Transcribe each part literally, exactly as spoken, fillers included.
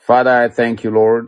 Father, I thank you, Lord.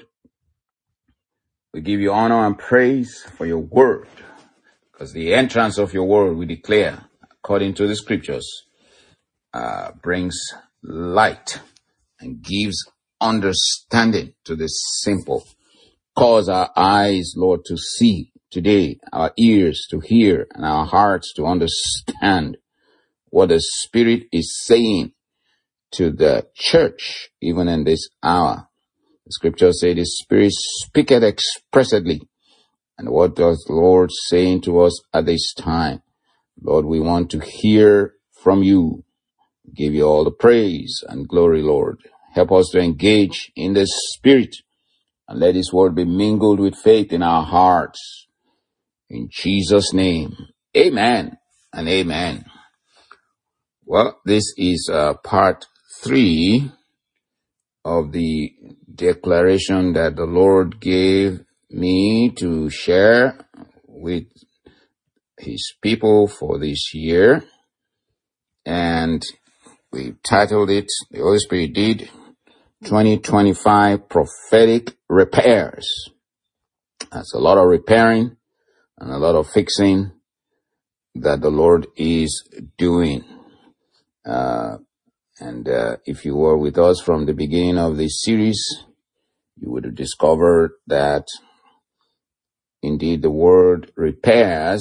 We give you honor and praise for your word, because the entrance of your word, we declare, according to the scriptures, uh, brings light and gives understanding to the simple. Cause our eyes, Lord, to see today, our ears to hear, and our hearts to understand what the Spirit is saying to the church, even in this hour. The scriptures say the Spirit speaketh expressly. And what does the Lord saying to us at this time? Lord, we want to hear from you. Give you all the praise and glory, Lord. Help us to engage in the Spirit and let His word be mingled with faith in our hearts. In Jesus' name, amen and amen. Well, this is uh, part three of the declaration that the Lord gave me to share with His people for this year. And we titled it, the Holy Spirit did, twenty twenty-five Prophetic Repairs. That's a lot of repairing and a lot of fixing that the Lord is doing. Uh, and uh, if you were with us from the beginning of this series, you would have discovered that indeed the word repairs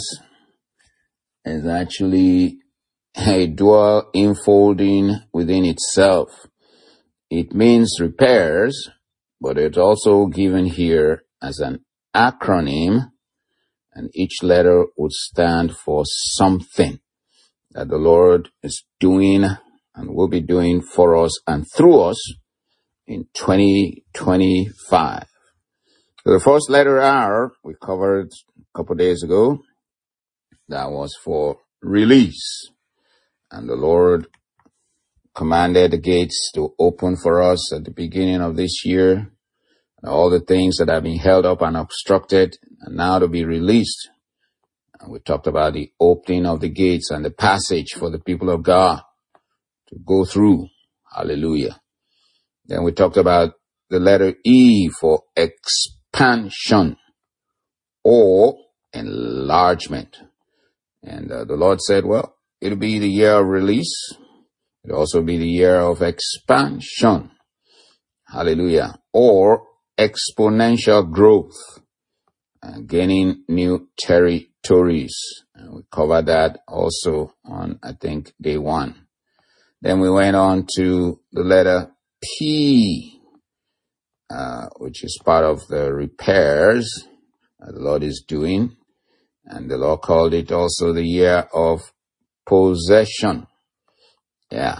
is actually a dual enfolding within itself. It means repairs, but it's also given here as an acronym, and each letter would stand for something that the Lord is doing and will be doing for us and through us in twenty twenty-five. So the first letter R we covered a couple of days ago. That was for release. And the Lord commanded the gates to open for us at the beginning of this year. And all the things that have been held up and obstructed and now to be released. And we talked about the opening of the gates and the passage for the people of God to go through. Hallelujah. Then we talked about the letter E for expansion or enlargement. And uh, the Lord said, well, it'll be the year of release. It'll also be the year of expansion. Hallelujah. Or exponential growth. Uh, gaining new territories. And we covered that also on, I think, day one. Then we went on to the letter P, uh, which is part of the repairs that the Lord is doing. And the Lord called it also the year of possession. Yeah.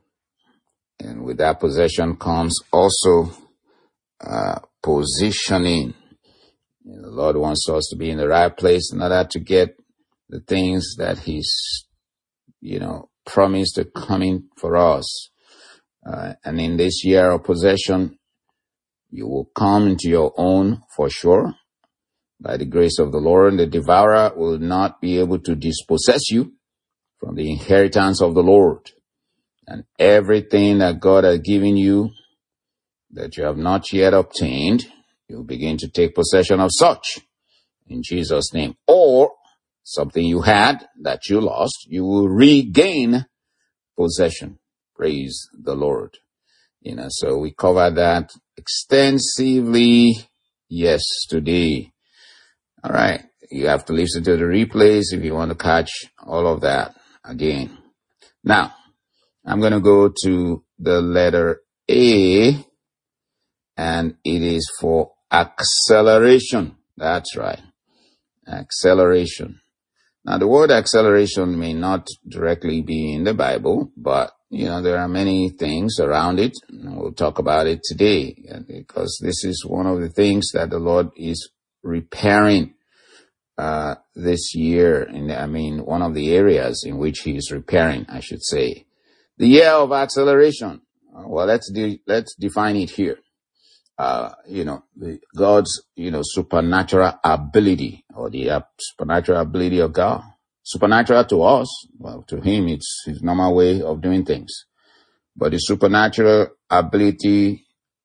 And with that possession comes also uh, positioning. You know, the Lord wants us to be in the right place in order to get the things that He's, you know, promised to come in for us. Uh, and in this year of possession, you will come into your own for sure. By the grace of the Lord, the devourer will not be able to dispossess you from the inheritance of the Lord. And everything that God has given you that you have not yet obtained, you'll begin to take possession of such in Jesus' name. Or something you had that you lost, you will regain possession. Praise the Lord. You know, so we covered that extensively yesterday. All right. You have to listen to the replays if you want to catch all of that again. Now, I'm going to go to the letter A, and it is for acceleration. That's right. Acceleration. Now, the word acceleration may not directly be in the Bible, but, you know, there are many things around it, and we'll talk about it today, because this is one of the things that the Lord is repairing uh this year. And I mean, one of the areas in which He is repairing, I should say. The year of acceleration. Well, let's de- let's define it here. Uh, you know, the, God's, you know, supernatural ability, or the uh, supernatural ability of God. Supernatural to us, well, to Him, it's His normal way of doing things. But the supernatural ability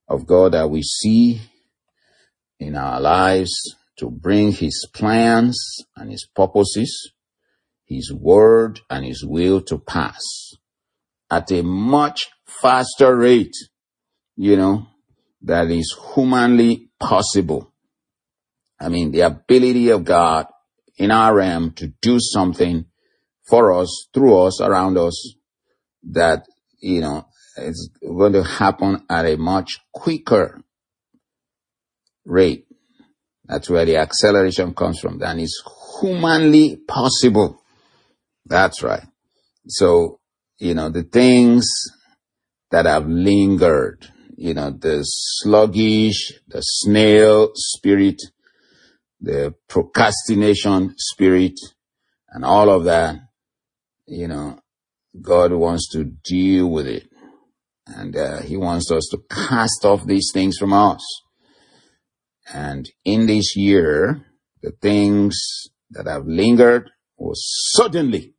of God that we see in our lives to bring his plans and his purposes, his word and his will to pass at a much faster rate, you know, that is humanly possible. I mean, the ability of God in our realm to do something for us, through us, around us, that, you know, is going to happen at a much quicker rate. That's where the acceleration comes from. That is humanly possible. That's right. So, you know, the things that have lingered, you know, the sluggish, the snail spirit, the procrastination spirit, and all of that, you know, God wants to deal with it. And uh, he wants us to cast off these things from us. And in this year, the things that have lingered will suddenly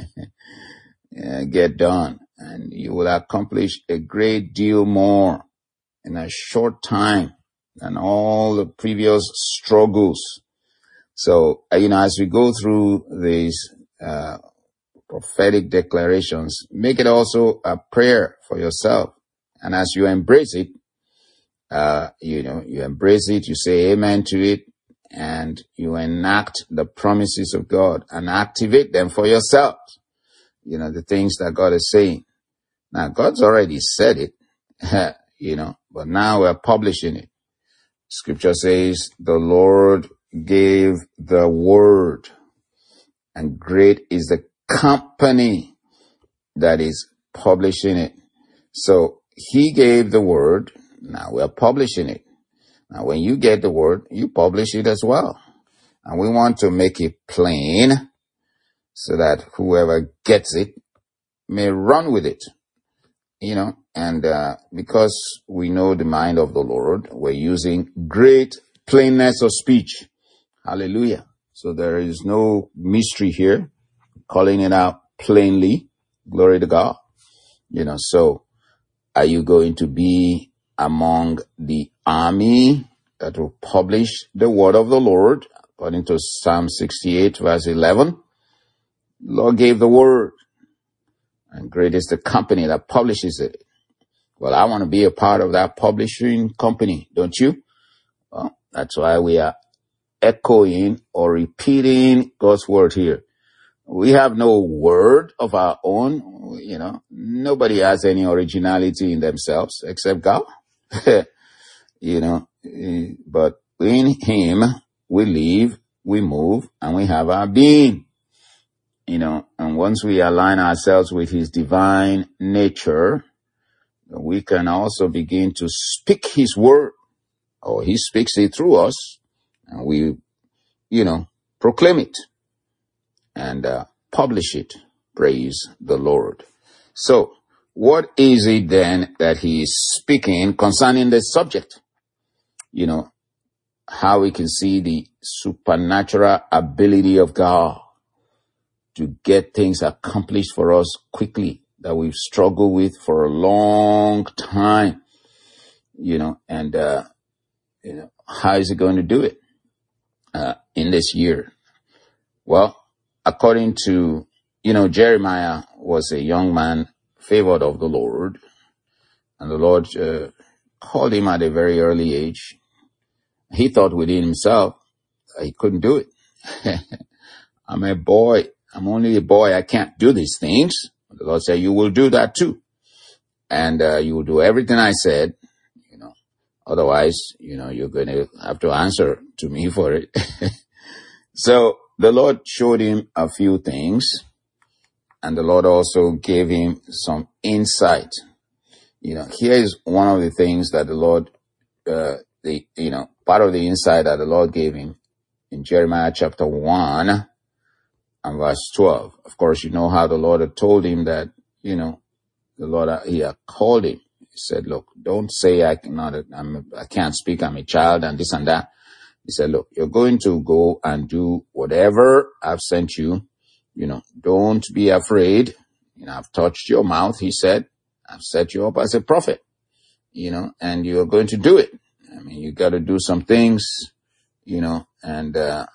get done. And you will accomplish a great deal more in a short time than all the previous struggles. So, you know, as we go through these uh, prophetic declarations, make it also a prayer for yourself. And as you embrace it, uh, you know, you embrace it, you say amen to it, and you enact the promises of God and activate them for yourself. You know, the things that God is saying. Now, God's already said it, you know, but now we're publishing it. Scripture says the Lord gave the word, and great is the company that is publishing it. So he gave the word. Now we're publishing it. Now when you get the word, you publish it as well. And we want to make it plain so that whoever gets it may run with it. You know, and uh, because we know the mind of the Lord, we're using great plainness of speech. Hallelujah. So there is no mystery here, calling it out plainly. Glory to God. You know, so are you going to be among the army that will publish the word of the Lord? According to Psalm sixty-eight, verse eleven, the Lord gave the word, and great is the company that publishes it. Well, I want to be a part of that publishing company, don't you? Well, that's why we are echoing or repeating God's word here. We have no word of our own. You know, nobody has any originality in themselves except God. You know, but in him we live, we move, and we have our being. You know, and once we align ourselves with his divine nature, we can also begin to speak his word, or he speaks it through us, and we, you know, proclaim it and uh, publish it. Praise the Lord. So, what is it then that he is speaking concerning this subject? You know, how we can see the supernatural ability of God to get things accomplished for us quickly that we've struggled with for a long time, you know, and, uh, you know, how is he going to do it, uh, in this year? Well, according to, you know, Jeremiah was a young man favored of the Lord, and the Lord, uh, called him at a very early age. He thought within himself that he couldn't do it. I'm a boy. I'm only a boy. I can't do these things. The Lord said, you will do that too. And uh, you will do everything I said, you know. Otherwise, you know, you're going to have to answer to me for it. So the Lord showed him a few things, and the Lord also gave him some insight. You know, here is one of the things that the Lord, uh, the, you know, part of the insight that the Lord gave him in Jeremiah chapter one and verse twelve. Of course, you know how the Lord had told him that, you know, the Lord, he had called him. He said, look, don't say I cannot, I'm, I can't speak, I'm a child and this and that. He said, look, you're going to go and do whatever I've sent you. You know, don't be afraid. You know, I've touched your mouth, he said. I've set you up as a prophet. you know, and you're going to do it. I mean, you got to do some things, you know, and, uh,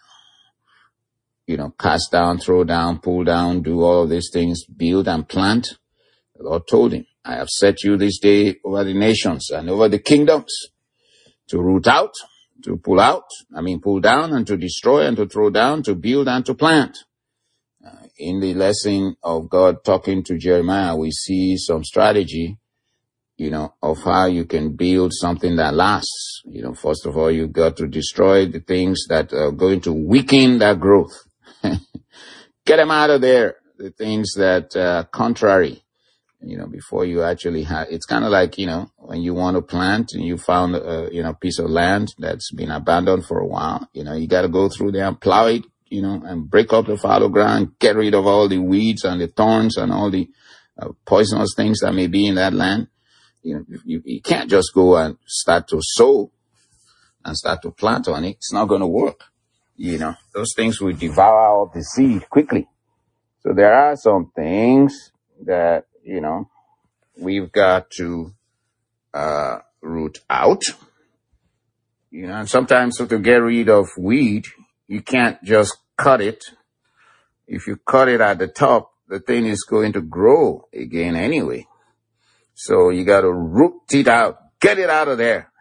you know, cast down, throw down, pull down, do all these things, build and plant. The Lord told him, I have set you this day over the nations and over the kingdoms to root out, to pull out, I mean, pull down and to destroy and to throw down, to build and to plant. Uh, in the lesson of God talking to Jeremiah, we see some strategy, you know, of how you can build something that lasts. You know, first of all, you've got to destroy the things that are going to weaken that growth. Get them out of there. The things that are contrary, you know, before you actually have, it's kind of like, you know, when you want to plant and you found a, you know, piece of land that's been abandoned for a while, you know, you got to go through there and plow it, you know, and break up the fallow ground, get rid of all the weeds and the thorns and all the uh, poisonous things that may be in that land. You know, you, you can't just go and start to sow and start to plant on it. It's not going to work. You know, those things will devour the seed quickly. So there are some things that, you know, we've got to uh root out. You know, and sometimes so to get rid of weed, you can't just cut it. If you cut it at the top, the thing is going to grow again anyway. So you got to root it out, get it out of there.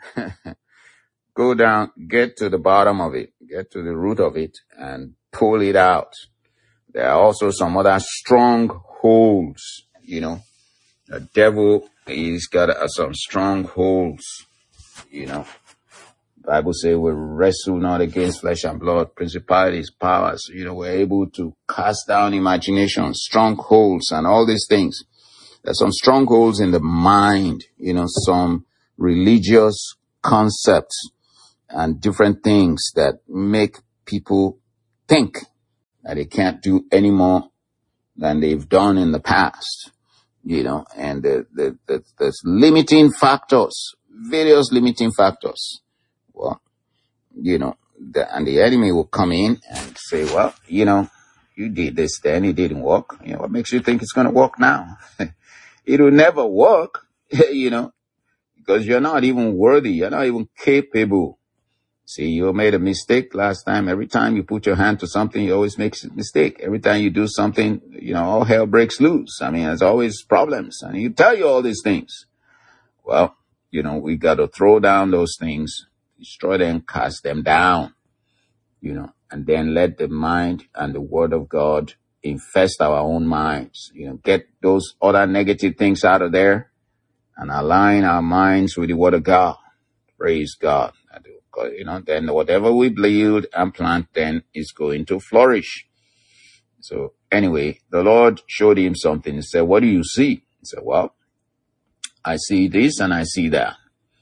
Go down, get to the bottom of it, get to the root of it and pull it out. There are also some other strongholds, you know. The devil, he's got uh, some strongholds, you know. The Bible says we wrestle not against flesh and blood, principalities, powers. You know, we're able to cast down imaginations, strongholds and all these things. There's some strongholds in the mind, you know, some religious concepts and different things that make people think that they can't do any more than they've done in the past, you know, and the, the, the, there's limiting factors, various limiting factors. Well, you know, the, and the enemy will come in and say, well, you know, you did this then, it didn't work. You know, what makes you think it's going to work now? It will never work, you know, because you're not even worthy. You're not even capable. See, you made a mistake last time. Every time you put your hand to something, you always make a mistake. Every time you do something, you know, all hell breaks loose. I mean, there's always problems. And you tell you all these things. Well, you know, we got to throw down those things, destroy them, cast them down, you know, and then let the mind and the word of God infest our own minds. You know, get those other negative things out of there and align our minds with the word of God. Praise God. You know, then whatever we build and plant then is going to flourish. So anyway, the Lord showed him something. He said, what do you see? He said, well, I see this and I see that.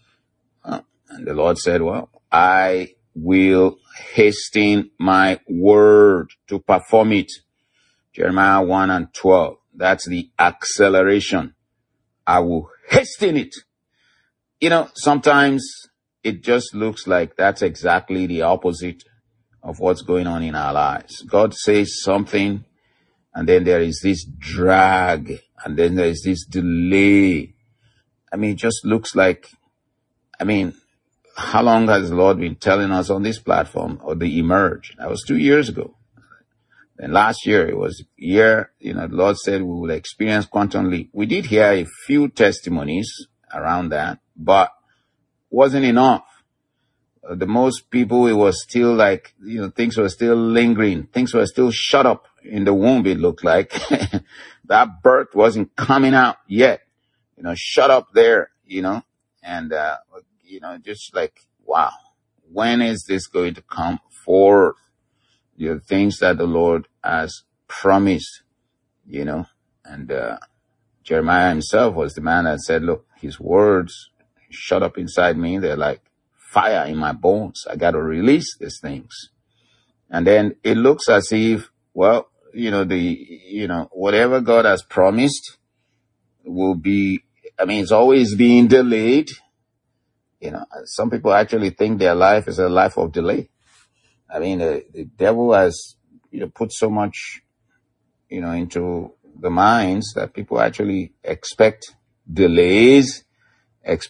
Uh, and the Lord said, well, I will hasten my word to perform it. Jeremiah one and twelve. That's the acceleration. I will hasten it. You know, sometimes it just looks like that's exactly the opposite of what's going on in our lives. God says something, and then there is this drag, and then there is this delay. I mean, it just looks like, I mean, how long has the Lord been telling us on this platform or the Emerge? That was two years ago. And last year, it was a year, you know, the Lord said we will experience quantum leap. We did hear a few testimonies around that, but wasn't enough. Uh, the most people, it was still like, you know, things were still lingering. Things were still shut up in the womb, it looked like. That birth wasn't coming out yet. You know, shut up there, you know, and, uh, you know, just like, wow, when is this going to come forth? You know, things that the Lord has promised, you know, and, uh, Jeremiah himself was the man that said, look, his words shut up inside me. They're like fire in my bones. I got to release these things. And then it looks as if, well, you know, the, you know, whatever God has promised will be, I mean, it's always being delayed. You know, some people actually think their life is a life of delay. I mean, the, the devil has, you know, put so much, you know, into the minds that people actually expect delays, expect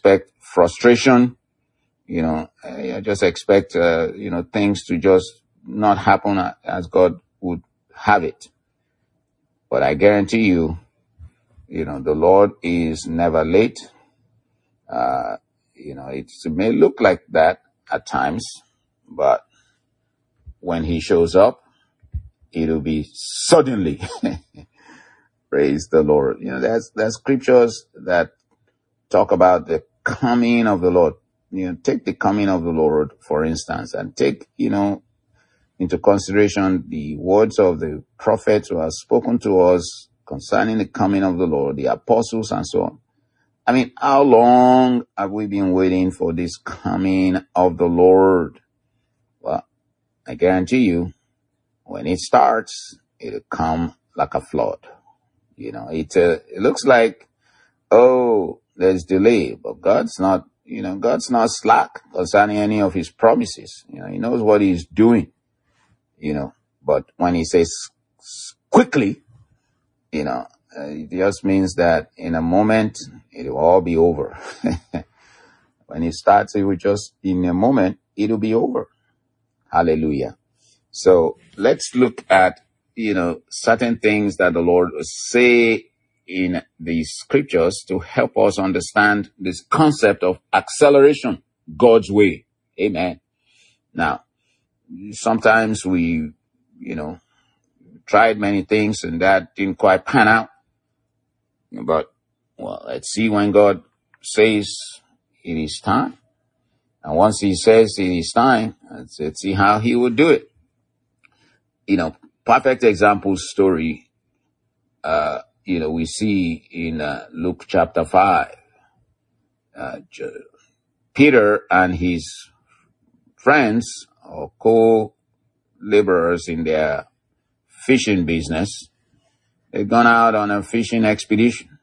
frustration. You know, I just expect, uh, you know, things to just not happen as God would have it. But I guarantee you, you know, the Lord is never late. Uh, you know, it may look like that at times, but when he shows up, it'll be suddenly. Praise the Lord. You know, there's, there's scriptures that talk about the coming of the Lord. You know, take the coming of the Lord, for instance, and take, you know, into consideration the words of the prophets who have spoken to us concerning the coming of the Lord, the apostles and so on. I mean, how long have we been waiting for this coming of the Lord? Well, I guarantee you, when it starts, it'll come like a flood. You know, it, uh, it looks like, oh, there's delay, but God's not, you know, God's not slack concerning any of his promises. You know, he knows what he's doing, you know, but when he says quickly, you know, uh, it just means that in a moment, it will all be over. When it starts, it will just, in a moment, it'll be over. Hallelujah. So let's look at, you know, certain things that the Lord will say in the scriptures to help us understand this concept of acceleration God's way. Amen. Now, sometimes we, you know, tried many things and that didn't quite pan out. But, well, let's see when God says it is time. And once he says it is time, let's, let's see how he will do it. You know, perfect example story, uh, you know, we see in uh, Luke chapter five. Uh, Peter and his friends or co-laborers in their fishing business, they've gone out on a fishing expedition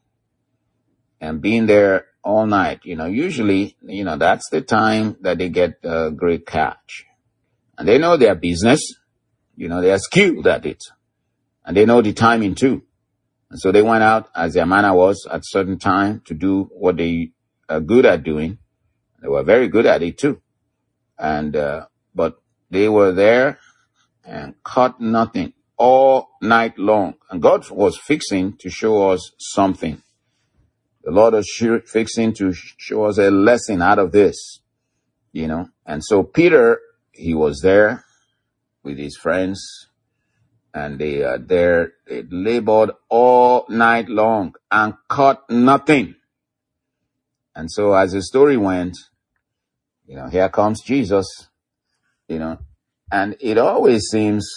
and been there all night. You know, usually, you know, that's the time that they get a great catch. And they know their business. You know, they are skilled at it. And they know the timing too. And so they went out as their manner was at a certain time to do what they are good at doing. They were very good at it too. And, uh, but they were there and caught nothing all night long. And God was fixing to show us something. The Lord was fixing to show us a lesson out of this, you know. And so Peter, he was there with his friends, and they are there. They labored all night long and caught nothing. And so as the story went, you know, here comes Jesus, you know, and it always seems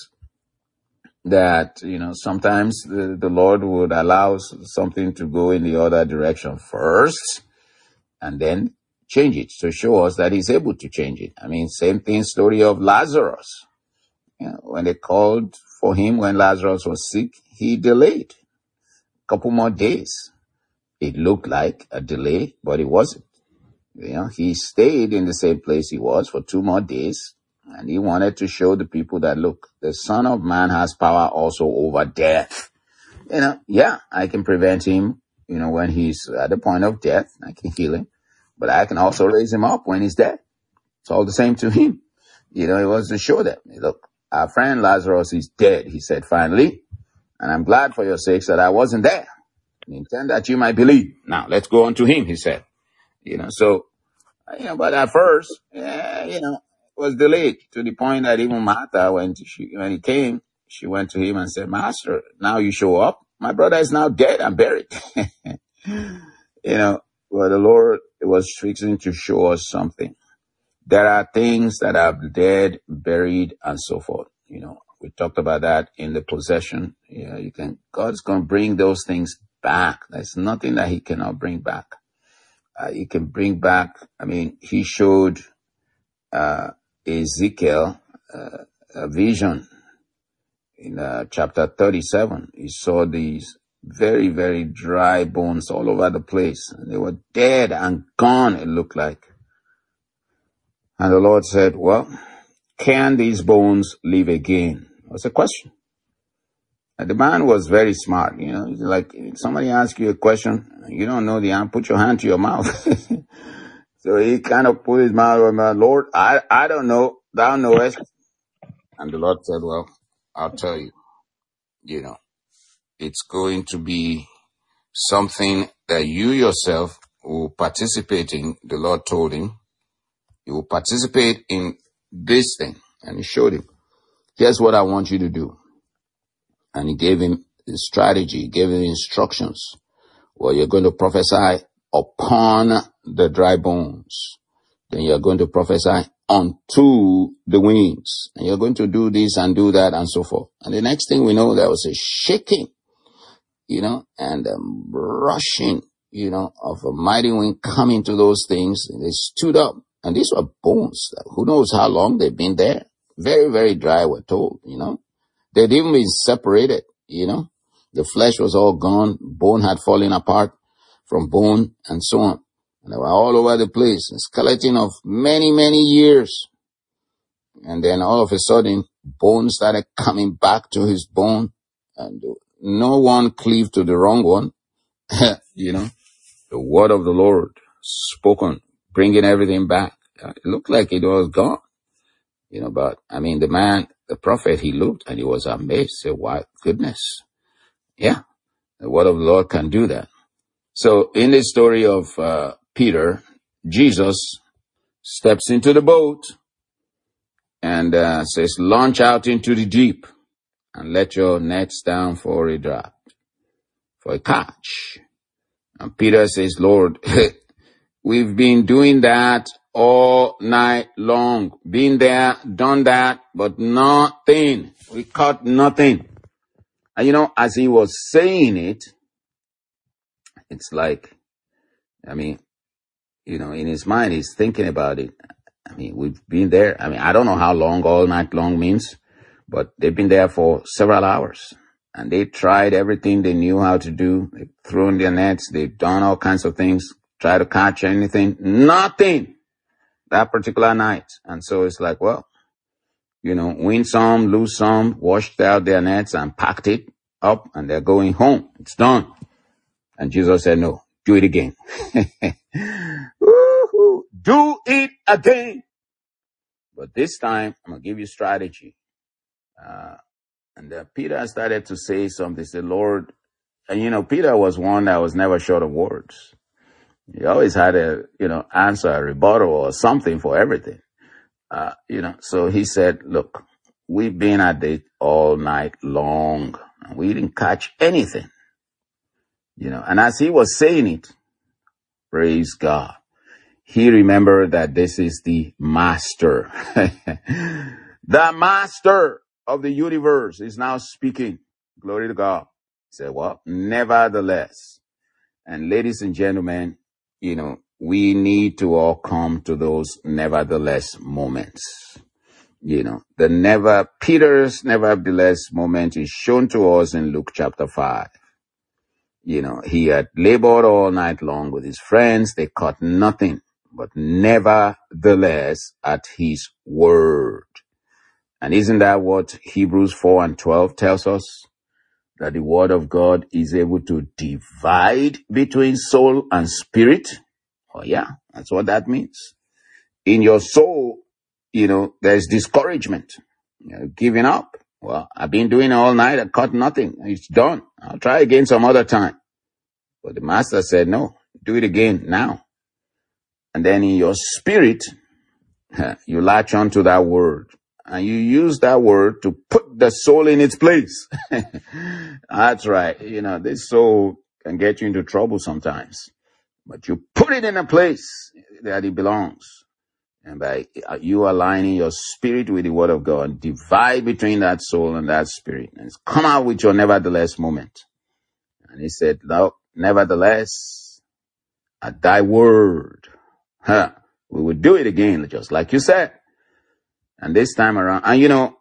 that, you know, sometimes the, the Lord would allow something to go in the other direction first and then change it to show us that he's able to change it. I mean, same thing, story of Lazarus. You know, when they called for him when Lazarus was sick, he delayed a couple more days. It looked like a delay, but it wasn't. You know, he stayed in the same place he was for two more days, and he wanted to show the people that, look, the Son of Man has power also over death. You know, yeah, I can prevent him, you know, when he's at the point of death. I can heal him, but I can also raise him up when he's dead. It's all the same to him. You know, it was to show them, look, our friend Lazarus is dead, he said finally, and I'm glad for your sakes that I wasn't there. I intend that you might believe. Now, let's go on to him, he said. You know, so, you know, but at first, yeah, you know, it was delayed to the point that even Martha, when she, when he came, she went to him and said, Master, now you show up. My brother is now dead and buried. You know, well, the Lord was fixing to show us something. There are things that are dead, buried, and so forth. You know, we talked about that in the possession. Yeah, you can, God's going to bring those things back. There's nothing that he cannot bring back. Uh, he can bring back, I mean, he showed, uh, Ezekiel, uh, a vision in, uh, chapter thirty-seven. He saw these very, very dry bones all over the place. And they were dead and gone, it looked like. And the Lord said, well, can these bones live again? That's a question. And the man was very smart, you know, like if somebody asks you a question, you don't know the answer, put your hand to your mouth. So he kind of put his mouth on my Lord. I, I don't know. Thou knowest. And the Lord said, well, I'll tell you, you know, it's going to be something that you yourself will participate in. The Lord told him, you will participate in this thing. And he showed him, here's what I want you to do. And he gave him the strategy, he gave him instructions. Well, you're going to prophesy upon the dry bones. Then you're going to prophesy unto the winds. And you're going to do this and do that and so forth. And the next thing we know, there was a shaking, you know, and a rushing, you know, of a mighty wind coming to those things. And they stood up. And these were bones. Who knows how long they've been there? Very, very dry, we're told, you know. They'd even been separated, you know. The flesh was all gone. Bone had fallen apart from bone and so on. And they were all over the place. A skeleton of many, many years. And then all of a sudden, bone started coming back to his bone. And no one cleaved to the wrong one. You know, the word of the Lord spoken, bringing everything back. It looked like it was gone. You know, but I mean, the man, the prophet, he looked and he was amazed. He said, "Why, goodness. Yeah, the word of the Lord can do that." So in the story of uh, Peter, Jesus steps into the boat and uh, says, launch out into the deep and let your nets down for a draught, for a catch. And Peter says, Lord, we've been doing that all night long. Been there, done that, but nothing. We caught nothing. And you know, as he was saying it, it's like, I mean, you know, in his mind, he's thinking about it. I mean, we've been there. I mean, I don't know how long all night long means, but they've been there for several hours. And they tried everything they knew how to do. They've thrown their nets. They've done all kinds of things, try to catch anything. Nothing that particular night. And so it's like, well, you know, win some, lose some, washed out their nets and packed it up, and they're going home. It's done. And Jesus said, no, do it again. Woo-hoo. Do it again. But this time, I'm going to give you strategy. Uh, and uh, Peter started to say something. He said, Lord, and you know, Peter was one that was never short of words. He always had a, you know, answer, a rebuttal or something for everything. Uh, you know, so he said, look, we've been at it all night long and we didn't catch anything. You know, and as he was saying it, praise God, he remembered that this is the master. The master of the universe is now speaking. Glory to God. He said, well, nevertheless. And ladies and gentlemen, you know, we need to all come to those nevertheless moments. You know, the never, Peter's nevertheless moment is shown to us in Luke chapter five. You know, he had labored all night long with his friends. They caught nothing, but nevertheless at his word. And isn't that what Hebrews four and twelve tells us? That the word of God is able to divide between soul and spirit? Oh yeah, that's what that means. In your soul, you know, there's discouragement, you know, giving up. Well, I've been doing it all night. I caught nothing. It's done. I'll try again some other time. But the master said, no, do it again now. And then in your spirit, you latch onto that word and you use that word to put the soul in its place. That's right. You know, this soul can get you into trouble sometimes, but you put it in a place that it belongs. And by you aligning your spirit with the word of God, divide between that soul and that spirit, and come out with your nevertheless moment. And he said, no, nevertheless, at thy word, huh, we would do it again, just like you said. And this time around, and you know,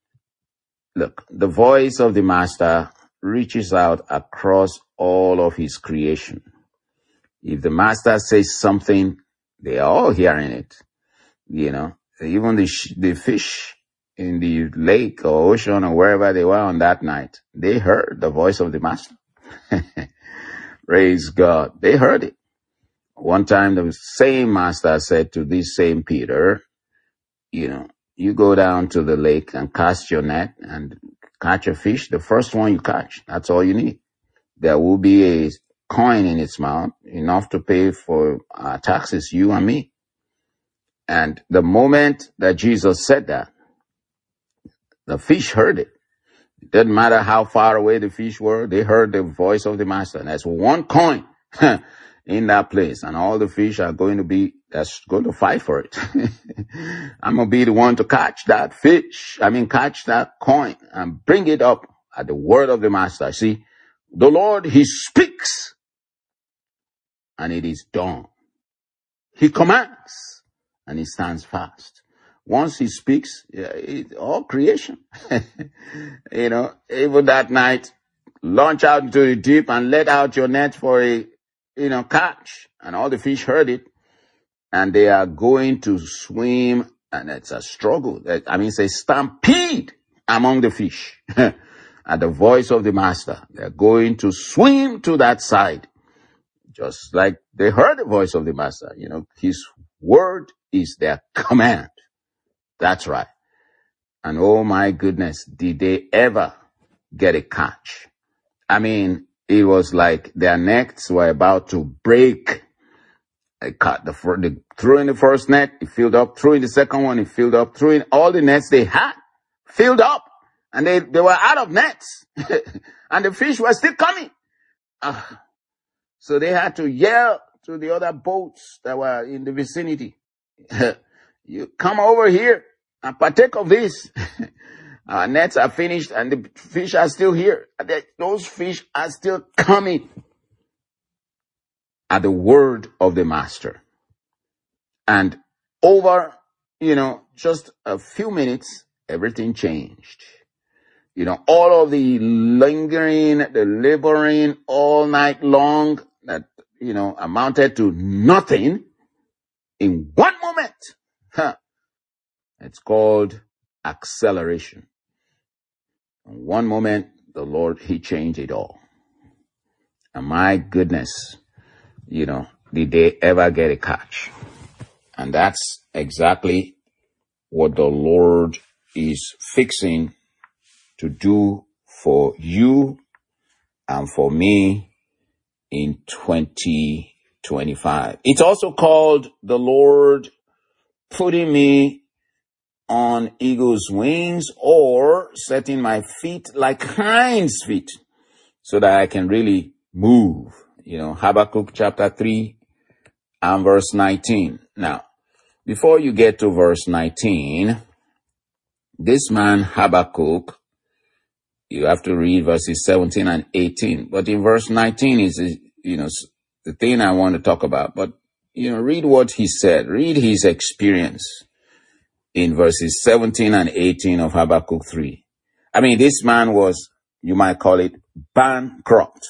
look, the voice of the master reaches out across all of his creation. If the master says something, they are all hearing it. You know, even the sh- the fish in the lake or ocean or wherever they were on that night, they heard the voice of the master. Praise God. They heard it. one time the same master said to this same Peter, you know, you go down to the lake and cast your net and catch a fish. The first one you catch, that's all you need. There will be a coin in its mouth, enough to pay for uh, taxes, you and me. And the moment that Jesus said that, the fish heard it. It didn't matter how far away the fish were, they heard the voice of the master. And there's one coin in that place, and all the fish are going to be, that's going to fight for it. I'm going to be the one to catch that fish. I mean, catch that coin and bring it up at the word of the master. See, the Lord, he speaks and it is done. He commands and he stands fast. Once he speaks, it, all creation, you know, even that night, launch out into the deep and let out your net for a, you know, catch. And all the fish heard it and they are going to swim, and it's a struggle. I mean, it's a stampede among the fish. At the voice of the master, they're going to swim to that side, just like they heard the voice of the master. You know, his word is their command. That's right. And oh my goodness, did they ever get a catch? I mean, it was like their necks were about to break. They cut the, the threw in the first net, it filled up. Threw in the second one, it filled up. Threw in all the nets they had, filled up. And they, they were out of nets. And the fish were still coming. Uh, so they had to yell to the other boats that were in the vicinity. You come over here and partake of this. Our nets are finished and the fish are still here. Those fish are still coming at the word of the master. And over, you know, just a few minutes, everything changed. You know, all of the lingering, the laboring all night long that, you know, amounted to nothing in one moment. Huh. It's called acceleration. In one moment, the Lord, he changed it all. And my goodness, you know, did they ever get a catch? And that's exactly what the Lord is fixing to do for you and for me in twenty twenty-five. It's also called the Lord putting me on eagle's wings, or setting my feet like hinds feet so that I can really move. You know, Habakkuk chapter three and verse nineteen. Now, before you get to verse nineteen, this man Habakkuk, you have to read verses seventeen and eighteen. But in verse nineteen is, you know, the thing I want to talk about. But, you know, read what he said. Read his experience in verses seventeen and eighteen of Habakkuk three. I mean, this man was, you might call it, bankrupt.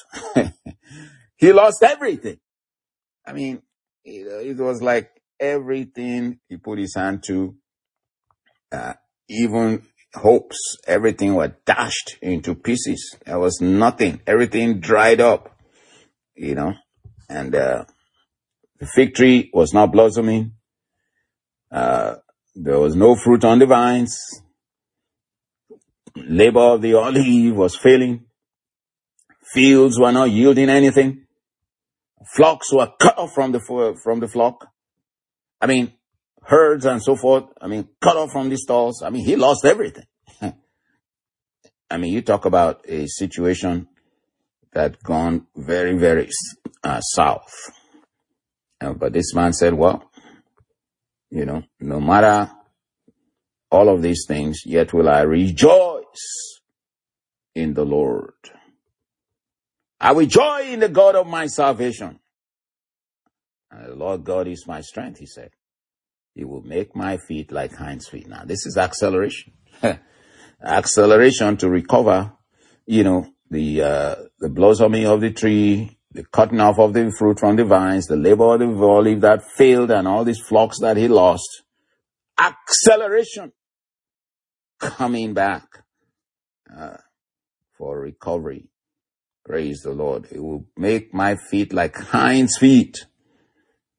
He lost everything. I mean, it, it was like everything he put his hand to, uh, even hopes, everything was dashed into pieces. There was nothing. Everything dried up, you know, and uh, the fig tree was not blossoming. Uh, there was no fruit on the vines. Labor of the olive was failing. Fields were not yielding anything. Flocks were cut off from the from the flock. I mean, herds and so forth. I mean, cut off from the stalls. I mean, he lost everything. I mean, you talk about a situation that gone very, very uh, south. Uh, but this man said, well, you know, no matter all of these things, yet will I rejoice in the Lord. I will joy in the God of my salvation. And the Lord God is my strength, he said. He will make my feet like hinds feet. Now, this is acceleration. Acceleration to recover, you know, the uh, the blossoming of the tree, the cutting off of the fruit from the vines, the labor of the olive that failed, and all these flocks that he lost. Acceleration coming back uh, for recovery. Praise the Lord. It will make my feet like hinds feet.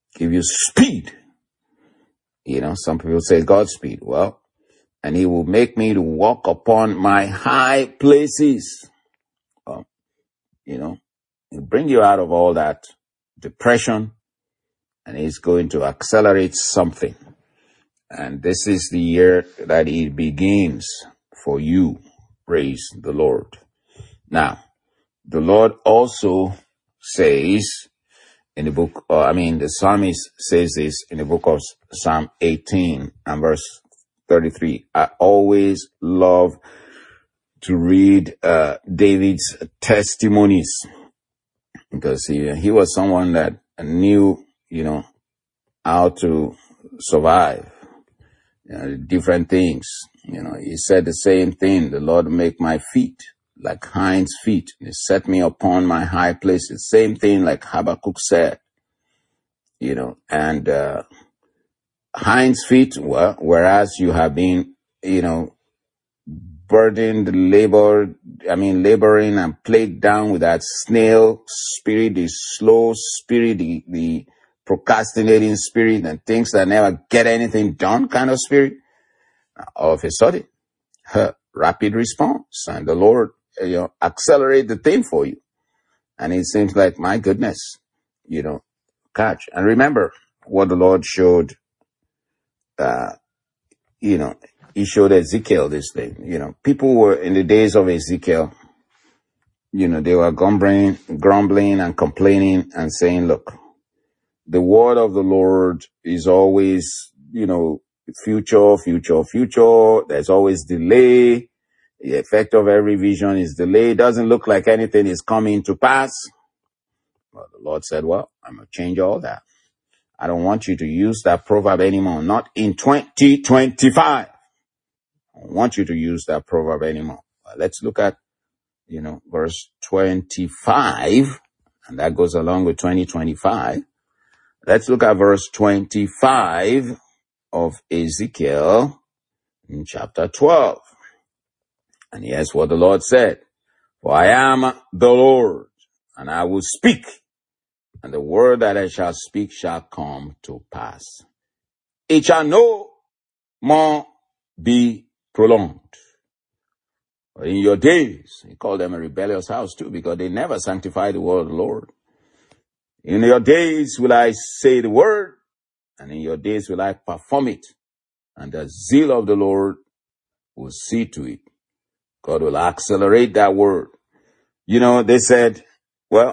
give you speed. You know, some people say Godspeed. Well, and he will make me to walk upon my high places. Well, you know, he'll bring you out of all that depression, and he's going to accelerate something. And this is the year that it begins for you. Praise the Lord. Now, the Lord also says in the book, uh, I mean, the psalmist says this in the book of Psalm eighteen and verse thirty-three. I always love to read uh, David's testimonies, because he, he was someone that knew, you know, how to survive, you know, different things. You know, he said the same thing. The Lord make my feet like hinds feet. He set me upon my high places. Same thing like Habakkuk said, you know, and, uh, hinds feet, well, whereas you have been, you know, burdened, labored, I mean, laboring and plagued down with that snail spirit, the slow spirit, the, the procrastinating spirit, and things that never get anything done kind of spirit. All of a sudden, her rapid response, and the Lord, you know, accelerate the thing for you. And it seems like, my goodness, you know, catch. And remember what the Lord showed, uh, you know, he showed Ezekiel this thing. You know, people were in the days of Ezekiel, you know, they were grumbling, grumbling and complaining and saying, look, the word of the Lord is always, you know, future, future, future. There's always delay. The effect of every vision is delay. It doesn't look like anything is coming to pass. Well, the Lord said, well, I'm going to change all that. I don't want you to use that proverb anymore. Not in twenty twenty-five. I don't want you to use that proverb anymore. Well, let's look at, you know, verse twenty-five, and that goes along with twenty twenty-five. Let's look at verse twenty-five of Ezekiel in chapter twelve. And here's what the Lord said. For I am the Lord, and I will speak, and the word that I shall speak shall come to pass. It shall no more be prolonged. But in your days, he called them a rebellious house too, because they never sanctified the word of the Lord. In your days will I say the word, and in your days will I perform it, and the zeal of the Lord will see to it. God will accelerate that word. You know, they said, well,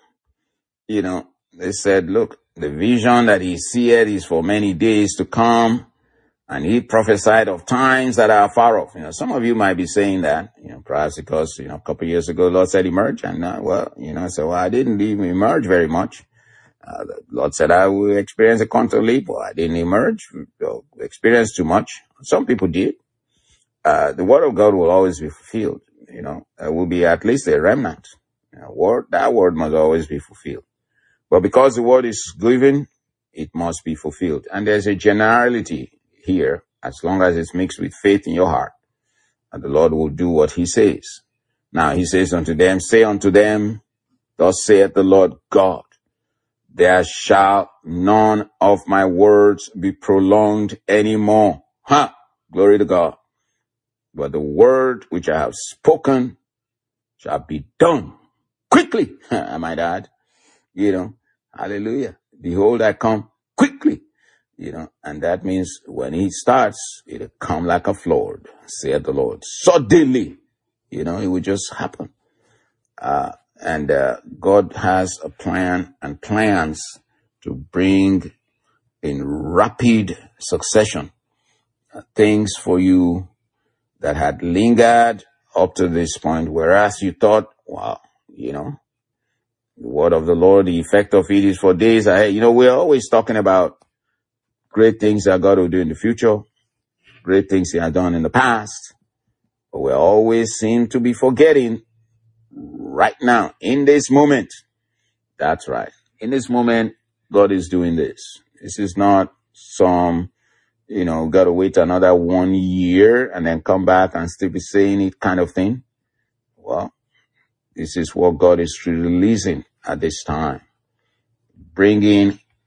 you know, they said, look, the vision that he seeth is for many days to come, and he prophesied of times that are far off. You know, some of you might be saying that, you know, perhaps because, you know, a couple of years ago, the Lord said emerge, and uh, well, you know, so well, I didn't even emerge very much. Uh, the Lord said I will experience a quantum leap. Well, I didn't emerge, well, experience too much. Some people did. Uh, the word of God will always be fulfilled. You know, there will be at least a remnant. You know, word, that word must always be fulfilled. But because the word is given, it must be fulfilled. And there's a generality here, as long as it's mixed with faith in your heart. And the Lord will do what he says. Now he says unto them, say unto them, thus saith the Lord God, there shall none of my words be prolonged anymore. Ha! Glory to God. But the word which I have spoken shall be done quickly. I might add, you know, hallelujah. Behold, I come quickly, you know, and that means when he starts, it'll come like a flood, saith the Lord. Suddenly, you know, it will just happen. Uh, and, uh, God has a plan and plans to bring in rapid succession uh, things for you that had lingered up to this point, whereas you thought, wow, you know, the word of the Lord, the effect of it is for days ahead. You know, we're always talking about great things that God will do in the future, great things he has done in the past, but we always seem to be forgetting right now, in this moment. That's right. In this moment, God is doing this. This is not some, you know, got to wait another one year and then come back and still be saying it kind of thing. Well, this is what God is releasing at this time, bringing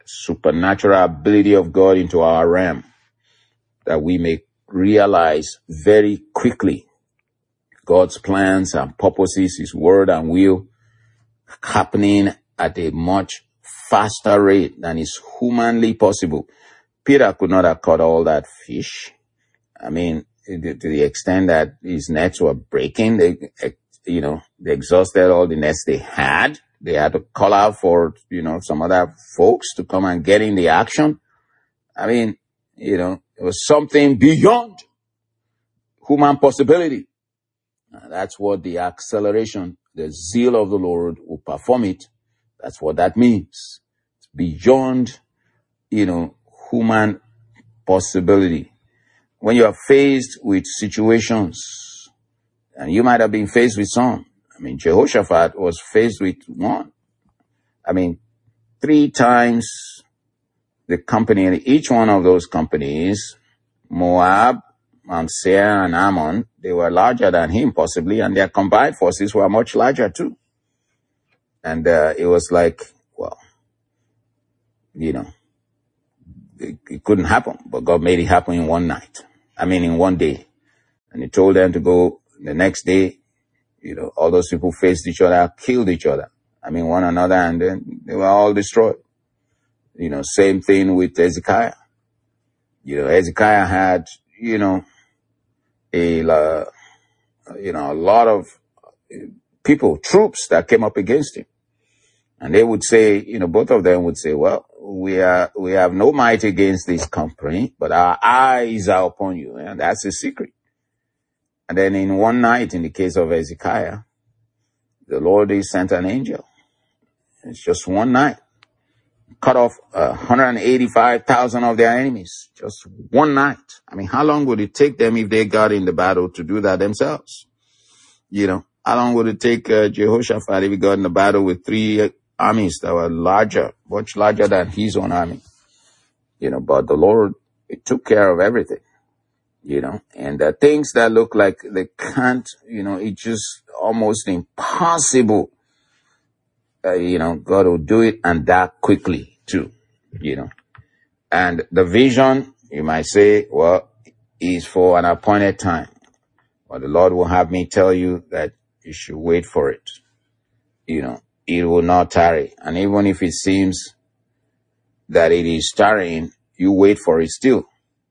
supernatural ability of God into our realm, that we may realize very quickly God's plans and purposes, His word and will, happening at a much faster rate than is humanly possible. Peter could not have caught all that fish. I mean, to the extent that his nets were breaking, they, you know, they exhausted all the nets they had. They had to call out for, you know, some other folks to come and get in the action. I mean, you know, it was something beyond human possibility. That's what the acceleration, the zeal of the Lord will perform it. That's what that means. It's beyond, you know, human possibility. When you are faced with situations, and you might have been faced with some. I mean, Jehoshaphat was faced with one. I mean, three times the company, and each one of those companies, Moab, Mount Seir, and Ammon, they were larger than him possibly, and their combined forces were much larger too. And uh, it was like, well, you know, it, it couldn't happen, but God made it happen in one night. I mean, in one day. And He told them to go the next day. You know, all those people faced each other, killed each other. I mean, one another, and then they were all destroyed. You know, same thing with Hezekiah. You know, Hezekiah had, you know, a, uh, you know, a lot of people, troops that came up against him. And they would say, you know, both of them would say, well, we are, we have no might against this company, but our eyes are upon you. And that's the secret. And then in one night, in the case of Hezekiah, the Lord, He sent an angel. It's just one night. Cut off uh, one hundred eighty-five thousand of their enemies. Just one night. I mean, how long would it take them if they got in the battle to do that themselves? You know, how long would it take uh, Jehoshaphat if he got in the battle with three armies that were larger, much larger than his own army? You know, but the Lord, He took care of everything. You know, and the things that look like they can't, you know, it's just almost impossible. Uh, you know, God will do it, and that quickly too, you know. And the vision, you might say, well, is for an appointed time. But the Lord will have me tell you that you should wait for it. You know, it will not tarry. And even if it seems that it is tarrying, you wait for it still.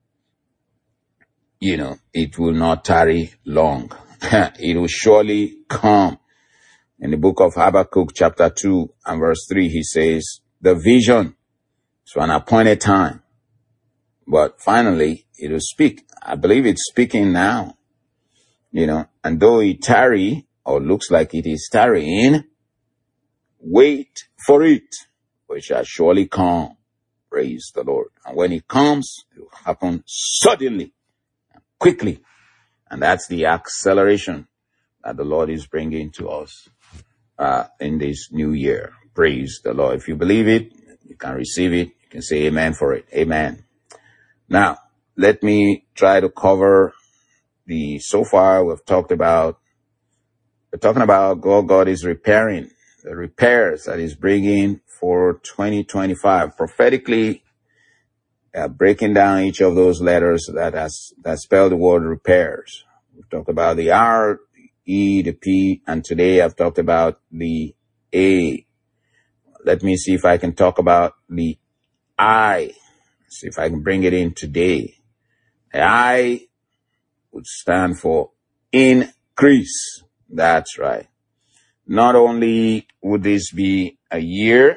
You know, it will not tarry long. It will surely come. In the book of Habakkuk chapter two and verse three, he says, the vision is for an appointed time, but finally it will speak. I believe it's speaking now, you know, and though it tarry, or looks like it is tarrying, wait for it, for it shall surely come. Praise the Lord. And when it comes, it will happen suddenly, quickly. And that's the acceleration that the Lord is bringing to us uh, in this new year. Praise the Lord. If you believe it, you can receive it. You can say amen for it. Amen. Now, let me try to cover the, so far we've talked about, we're talking about what God is repairing, the repairs that He's bringing for twenty twenty-five. Prophetically, uh, breaking down each of those letters that has, that spell the word repairs. We've talked about the R, E, the P, and today I've talked about the A. Let me see if I can talk about the I. See if I can bring it in today. The I would stand for increase. That's right. Not only would this be a year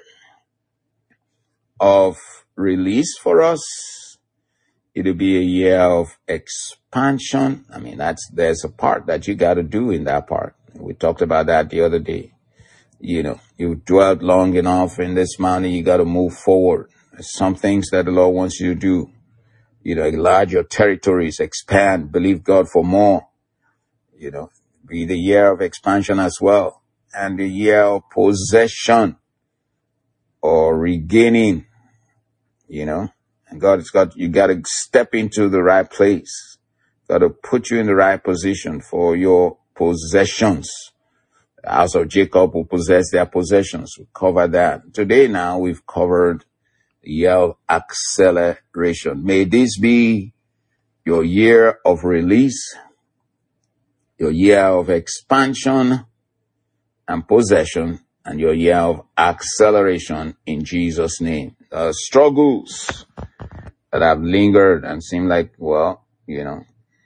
of release for us, it'll be a year of expansion. I mean, that's, there's a part that you got to do in that part. We talked about that the other day. You know, you dwelled long enough in this mountain, you got to move forward. There's some things that the Lord wants you to do. You know, enlarge your territories, expand, believe God for more. You know, be the year of expansion as well. And the year of possession or regaining, you know. And God's got, you got to step into the right place. Got to put you in the right position for your possessions. The house of Jacob will possess their possessions. We cover that. Today now we've covered a year of acceleration. May this be your year of release, your year of expansion and possession, and your year of acceleration in Jesus' name. Uh, struggles that have lingered and seem like, well, you know,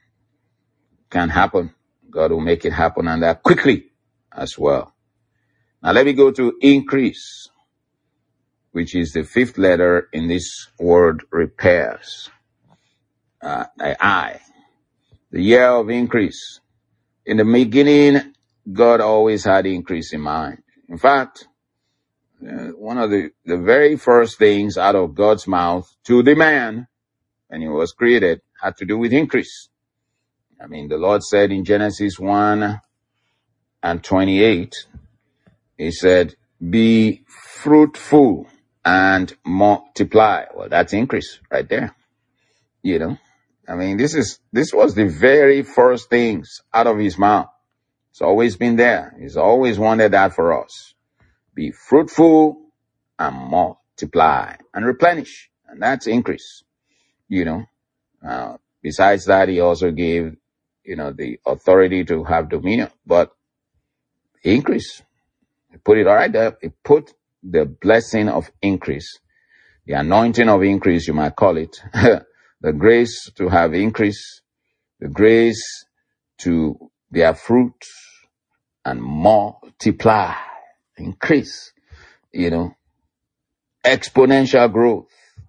can happen. God will make it happen, and that quickly as well. Now let me go to increase, which is the fifth letter in this word repairs. Uh, I, the year of increase. In the beginning, God always had increase in mind. In fact, uh, one of the, the very first things out of God's mouth to the man when he was created had to do with increase. I mean, the Lord said in Genesis one and twenty-eight, he said, be fruitful and multiply. Well, that's increase right there. You know, I mean, this is, this was the very first things out of his mouth. It's always been there. He's always wanted that for us. Be fruitful and multiply and replenish. And that's increase, you know. Uh, besides that, he also gave, you know, the authority to have dominion, but increase. He put it all right there. He put the blessing of increase, the anointing of increase, you might call it, the grace to have increase, the grace to bear fruit and multiply, increase, you know, exponential growth.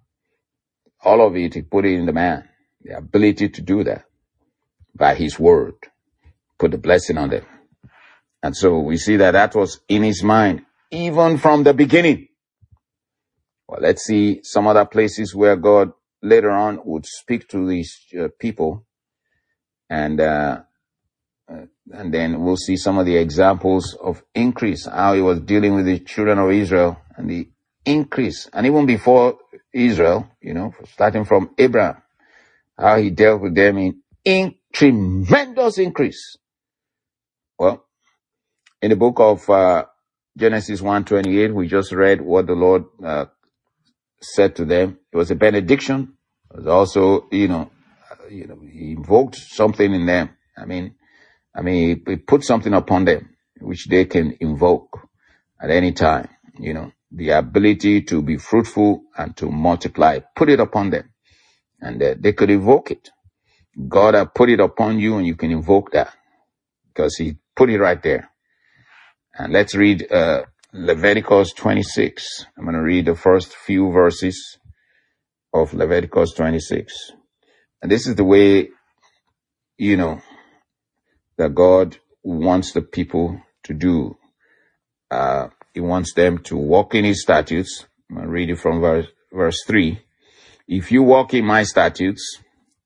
All of it, he put it in the man, the ability to do that by his word, put the blessing on them. And so we see that that was in his mind, even from the beginning. Well, let's see some other places where God later on would speak to these uh, people. And, uh, uh, and then we'll see some of the examples of increase, how he was dealing with the children of Israel and the increase. And even before Israel, you know, starting from Abraham, how he dealt with them in, in tremendous increase. Well, in the book of uh, Genesis one twenty-eight, we just read what the Lord uh, said to them. It was a benediction. It was also, you know, uh, you know, he invoked something in them. I mean, I mean, he, he put something upon them which they can invoke at any time. You know, the ability to be fruitful and to multiply. Put it upon them, and uh, they could invoke it. God has put it upon you, and you can invoke that because he put it right there. And let's read uh, Leviticus twenty-six. I'm going to read the first few verses of Leviticus twenty-six. And this is the way, you know, that God wants the people to do. Uh, he wants them to walk in his statutes. I'm going to read it from verse, verse three. If you walk in my statutes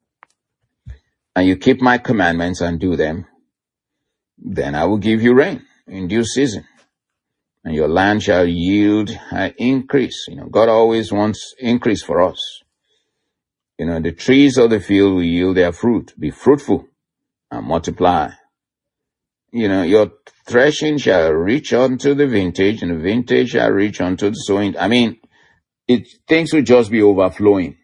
and you keep my commandments and do them, then I will give you rain in due season, and your land shall yield an increase. You know, God always wants increase for us. You know, the trees of the field will yield their fruit. Be fruitful and multiply. You know, your threshing shall reach unto the vintage, and the vintage shall reach unto the sowing. I mean, it, things will just be overflowing.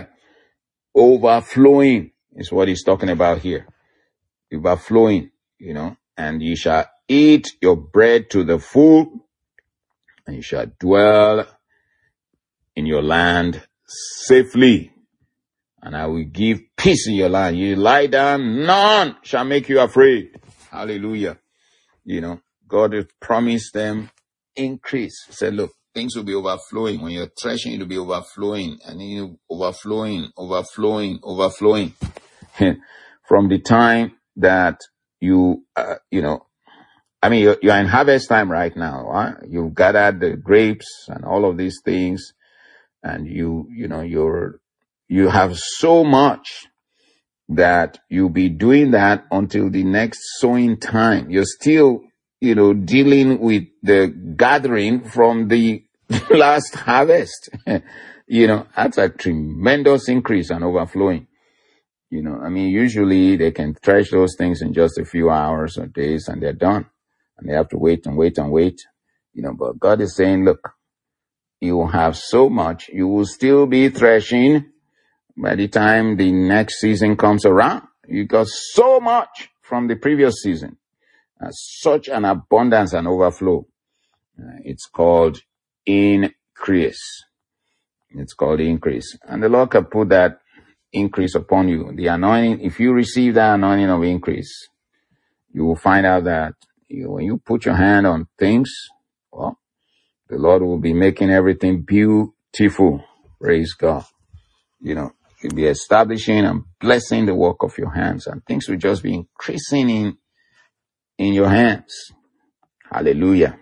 Overflowing is what he's talking about here. Overflowing, you know, and ye shall eat your bread to the full, and you shall dwell in your land safely, and I will give peace in your land. You lie down, none shall make you afraid. Hallelujah. You know, God has promised them increase. He said, look, things will be overflowing. When you're threshing, it'll be overflowing, and you overflowing, overflowing, overflowing. From the time that you, uh, you know, I mean, you're, you're in harvest time right now. Right? You've gathered the grapes and all of these things, and you, you know, you're, you have so much that you'll be doing that until the next sowing time. You're still, you know, dealing with the gathering from the last harvest. You know, that's a tremendous increase and overflowing. You know, I mean, usually they can thresh those things in just a few hours or days and they're done. And they have to wait and wait and wait, you know, but God is saying, look, You will have so much. You will still be threshing by the time the next season comes around. You got so much from the previous season. Uh, such an abundance and overflow. Uh, it's called increase. It's called increase. And the Lord can put that increase upon you. The anointing, if you receive that anointing of increase, you will find out that you, when you put your hand on things, well, the Lord will be making everything beautiful. Praise God. You know, He'll be establishing and blessing the work of your hands, and things will just be increasing in, in your hands. Hallelujah.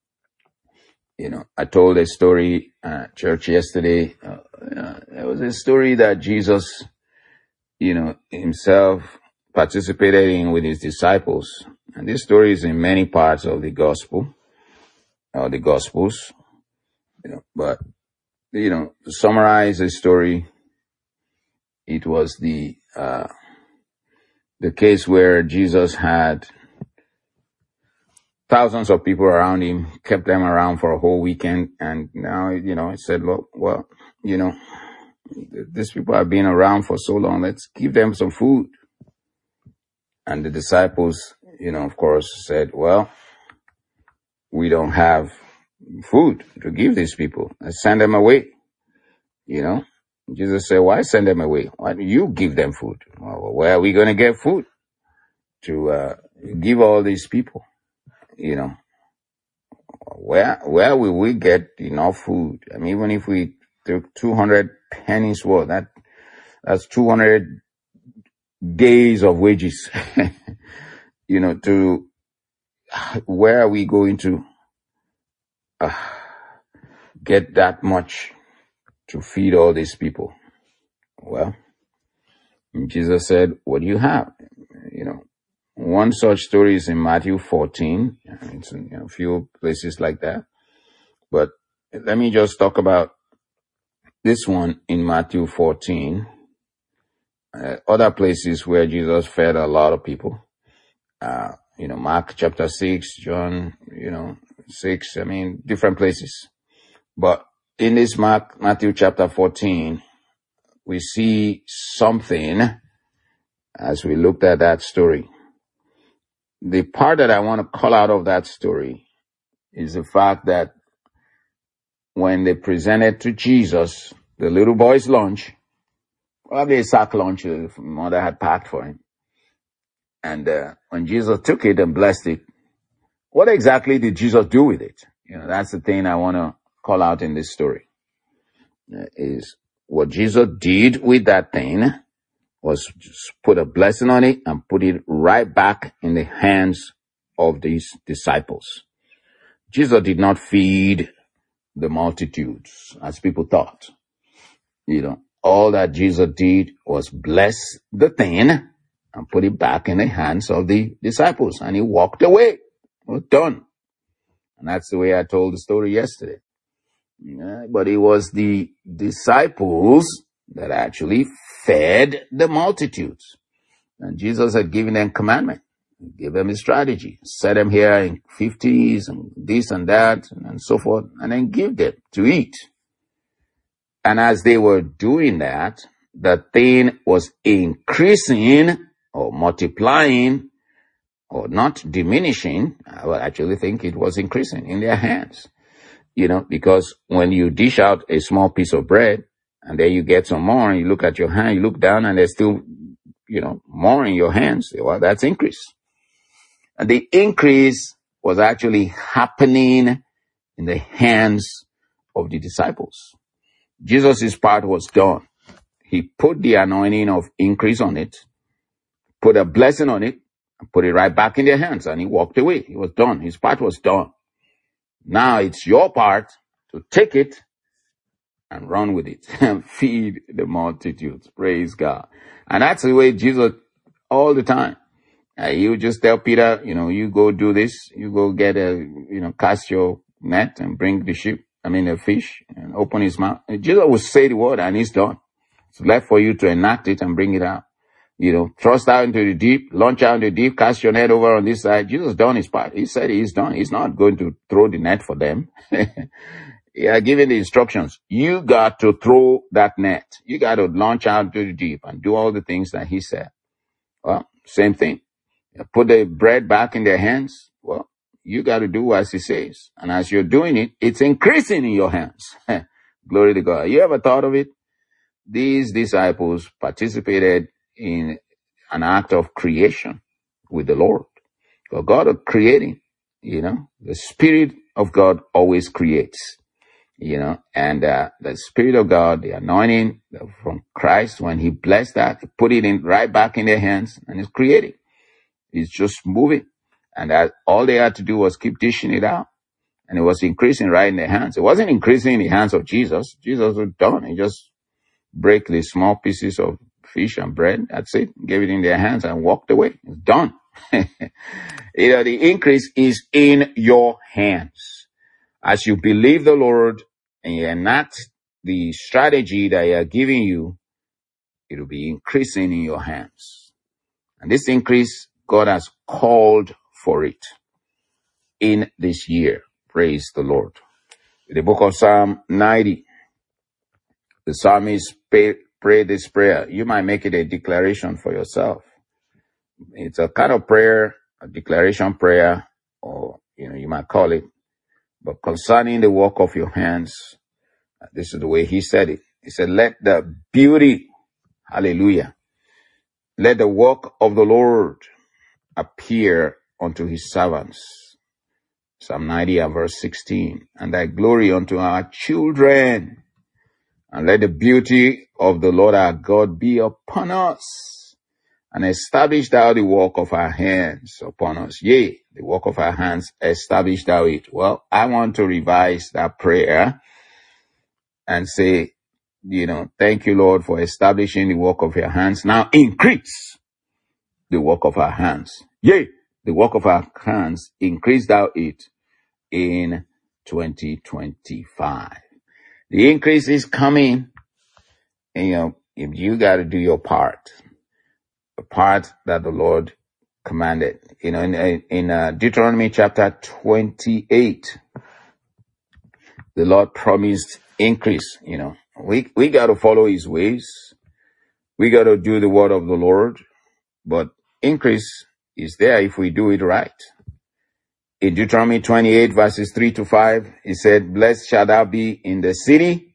You know, I told a story at church yesterday. Uh, uh, there was a story that Jesus, you know, himself participated in with his disciples. And this story is in many parts of the gospel, or the gospels. You know, but, you know, to summarize the story, it was the, uh, the case where Jesus had thousands of people around him, kept them around for a whole weekend. And now, you know, he said, look, well, you know, these people have been around for so long. Let's give them some food. And the disciples, you know, of course, said, well, we don't have food to give these people. Let's send them away. You know, Jesus said, why send them away? Why don't you give them food? Well, where are we going to get food to uh, give all these people? You know, where where will we get enough food? I mean, even if we took two hundred pennies worth, that that's two hundred days of wages. You know, to where are we going to uh, get that much to feed all these people? Well, Jesus said, what do you have? You know, one such story is in Matthew fourteen. It's in, you know, a few places like that. But let me just talk about this one in Matthew fourteen. Uh, other places where Jesus fed a lot of people. Uh, you know, Mark chapter six, John, you know, six, I mean, different places. But in this Mark, Matthew chapter fourteen, we see something as we looked at that story. The part that I want to call out of that story is the fact that when they presented to Jesus the little boy's lunch, probably a sack lunch his mother had packed for him, and uh, when Jesus took it and blessed it, what exactly did Jesus do with it? You know, that's the thing I want to call out in this story. Uh, is what Jesus did with that thing was just put a blessing on it and put it right back in the hands of these disciples. Jesus did not feed the multitudes as people thought. You know, all that Jesus did was bless the thing and put it back in the hands of the disciples, and he walked away. It was done. And that's the way I told the story yesterday. Yeah, but it was the disciples that actually fed the multitudes. And Jesus had given them commandment, give them a strategy, set them here in fifties and this and that and so forth, and then give them to eat. And as they were doing that, the thing was increasing or multiplying or not diminishing. I would actually think it was increasing in their hands. You know, because when you dish out a small piece of bread and then you get some more and you look at your hand, you look down and there's still, you know, more in your hands. Well, that's increase. And the increase was actually happening in the hands of the disciples. Jesus' part was done. He put the anointing of increase on it, put a blessing on it, and put it right back in their hands, and he walked away. He was done. His part was done. Now it's your part to take it and run with it and feed the multitudes. Praise God. And that's the way Jesus all the time. Uh, you just tell Peter, you know, you go do this, you go get a, you know, cast your net and bring the ship, I mean, a fish, and open his mouth. And Jesus will say the word and it's done. It's left for you to enact it and bring it out. You know, thrust out into the deep, launch out into the deep, cast your net over on this side. Jesus done his part. He said he's done. He's not going to throw the net for them. He had given the instructions. You got to throw that net. You got to launch out to the deep and do all the things that he said. Well, same thing. You put the bread back in their hands. Well, you got to do as he says. And as you're doing it, it's increasing in your hands. Glory to God. You ever thought of it? These disciples participated in an act of creation with the Lord. For God of creating, you know, the Spirit of God always creates, you know, and uh, the Spirit of God, the anointing from Christ, when he blessed that, he put it in right back in their hands and it's creating. It's just moving. And that all they had to do was keep dishing it out. And it was increasing right in their hands. It wasn't increasing in the hands of Jesus. Jesus was done. He just break the small pieces of fish and bread. That's it. Gave it in their hands and walked away. It's done. You know, the increase is in your hands. As you believe the Lord and you enact the strategy that he are giving you, it will be increasing in your hands. And this increase, God has called for it in this year. Praise the Lord. In the book of Psalm ninety, the psalmist pray, pray this prayer. You might make it a declaration for yourself. It's a kind of prayer, a declaration prayer, or, you know, you might call it. But concerning the work of your hands, this is the way he said it. He said, let the beauty, hallelujah, let the work of the Lord appear unto his servants. Psalm ninety and verse sixteen. And thy glory unto our children. And let the beauty of the Lord our God be upon us. And establish thou the work of our hands upon us. Yea, the work of our hands, establish thou it. Well, I want to revise that prayer and say, you know, thank you, Lord, for establishing the work of your hands. Now increase the work of our hands. Yea, the work of our hands, increase thou it in twenty twenty-five. The increase is coming. And, you know, if you got to do your part, the part that the Lord commanded. You know, in, in uh, Deuteronomy chapter twenty-eight, the Lord promised increase. You know, we, we got to follow his ways. We got to do the word of the Lord, but increase is there if we do it right. In Deuteronomy twenty-eight verses three to five, he said, blessed shall thou be in the city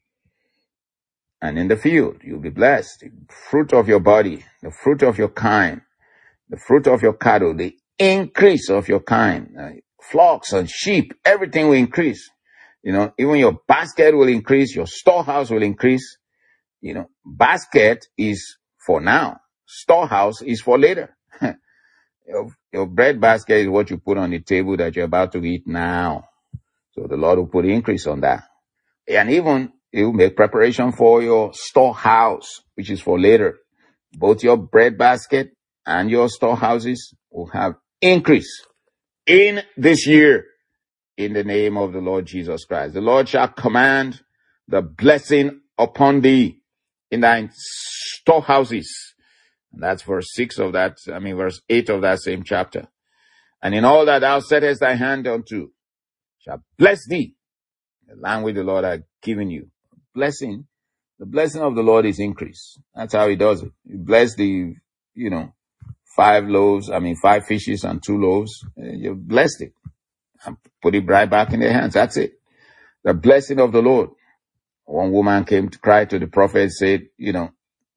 and in the field. You'll be blessed. The fruit of your body, the fruit of your kind, the fruit of your cattle, the increase of your kind, uh, flocks and sheep, everything will increase. You know, even your basket will increase, your storehouse will increase. You know, basket is for now. Storehouse is for later. your, your bread basket is what you put on the table that you're about to eat now. So the Lord will put increase on that. And even it will make preparation for your storehouse, which is for later. Both your bread basket and your storehouses will have increase in this year in the name of the Lord Jesus Christ. The Lord shall command the blessing upon thee in thine storehouses. And that's verse six of that, I mean verse eight of that same chapter. And in all that thou settest thy hand unto shall bless thee, the land which the Lord hath given you. Blessing, the blessing of the Lord is increase. That's how he does it. He bless the, you know, five loaves, I mean five fishes and two loaves. You blessed it and put it right back in their hands. That's it. The blessing of the Lord. One woman came to cry to the prophet, said, you know,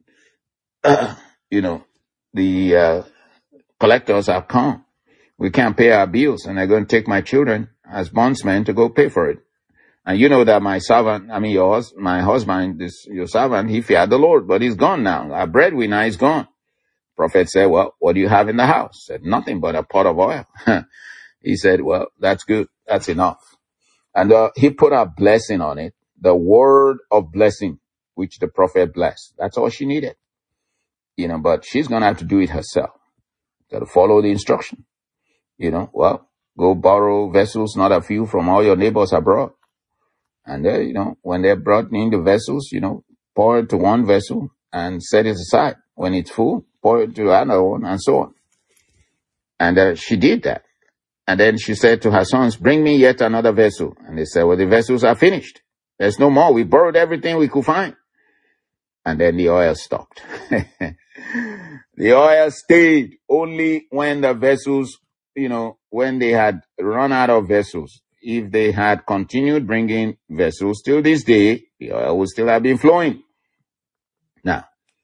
uh, you know, the uh, collectors have come. We can't pay our bills, and they're going to take my children as bondsmen to go pay for it. And you know that my servant, I mean, your my husband, this your servant, he feared the Lord, but he's gone now. Our breadwinner is gone. Prophet said, well, what do you have in the house? Said, nothing but a pot of oil. He said, well, that's good. That's enough. And uh, he put a blessing on it, the word of blessing, which the prophet blessed. That's all she needed. You know, but she's going to have to do it herself. Got to follow the instruction. You know, well, go borrow vessels, not a few, from all your neighbors abroad. And, uh, you know, when they're brought in the vessels, you know, pour it to one vessel and set it aside. When it's full, pour it to another one, and so on. And uh, she did that. And then she said to her sons, bring me yet another vessel. And they said, well, the vessels are finished. There's no more. We borrowed everything we could find. And then the oil stopped. The oil stayed only when the vessels, you know, when they had run out of vessels. If they had continued bringing vessels till this day, the oil would still have been flowing. Now,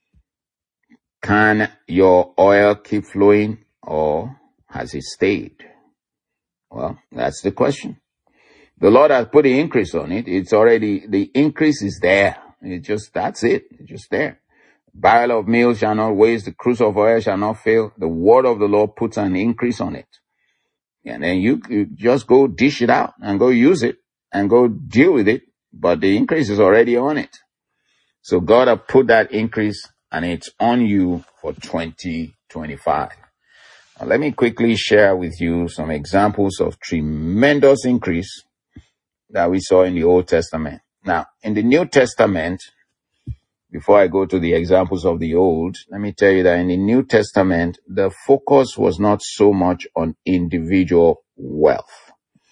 can your oil keep flowing, or has it stayed? Well, that's the question. The Lord has put the increase on it. It's already, the increase is there. It just, that's it. It's just there. Barrel of meal shall not waste. The cruse of oil shall not fail. The word of the Lord puts an increase on it. And then you, you just go dish it out and go use it and go deal with it. But the increase is already on it. So God has put that increase, and it's on you for twenty twenty-five. Now, let me quickly share with you some examples of tremendous increase that we saw in the Old Testament. Now, in the New Testament, before I go to the examples of the Old, let me tell you that in the New Testament, the focus was not so much on individual wealth.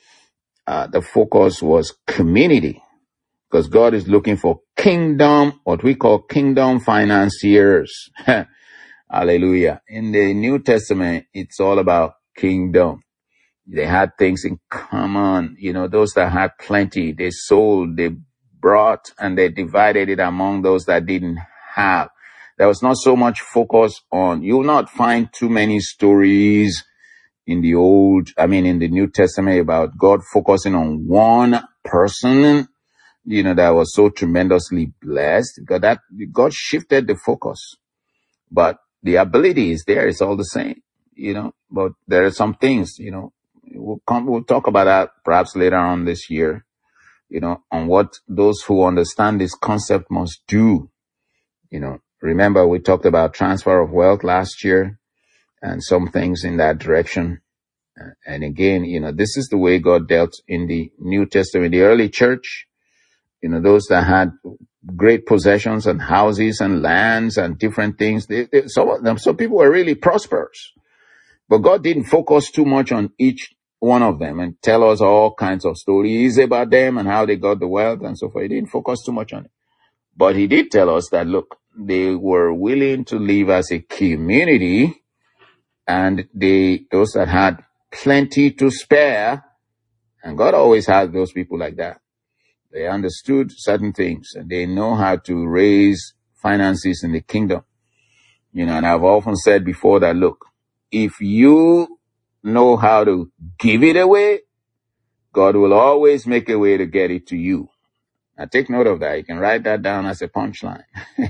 Uh, the focus was community, because God is looking for kingdom, what we call kingdom financiers. Hallelujah. In the New Testament, it's all about kingdom. They had things in common. You know, those that had plenty, they sold, they brought, and they divided it among those that didn't have. There was not so much focus on, you will not find too many stories in the old, I mean, in the New Testament about God focusing on one person, you know, that was so tremendously blessed, because that, God shifted the focus. But the ability is there. It's all the same, you know, but there are some things, you know, we'll come, we'll talk about that perhaps later on this year, you know, on what those who understand this concept must do. You know, remember we talked about transfer of wealth last year and some things in that direction. And again, you know, this is the way God dealt in the New Testament, the early church, you know, those that had great possessions and houses and lands and different things. They, they, some of them, some people were really prosperous, but God didn't focus too much on each one of them and tell us all kinds of stories about them and how they got the wealth and so forth. He didn't focus too much on it. But he did tell us that, look, they were willing to live as a community, and they, those that had plenty to spare, and God always has those people like that. They understood certain things, and they know how to raise finances in the kingdom. You know, and I've often said before that, look, if you know how to give it away, God will always make a way to get it to you. Now take note of that. You can write that down as a punchline.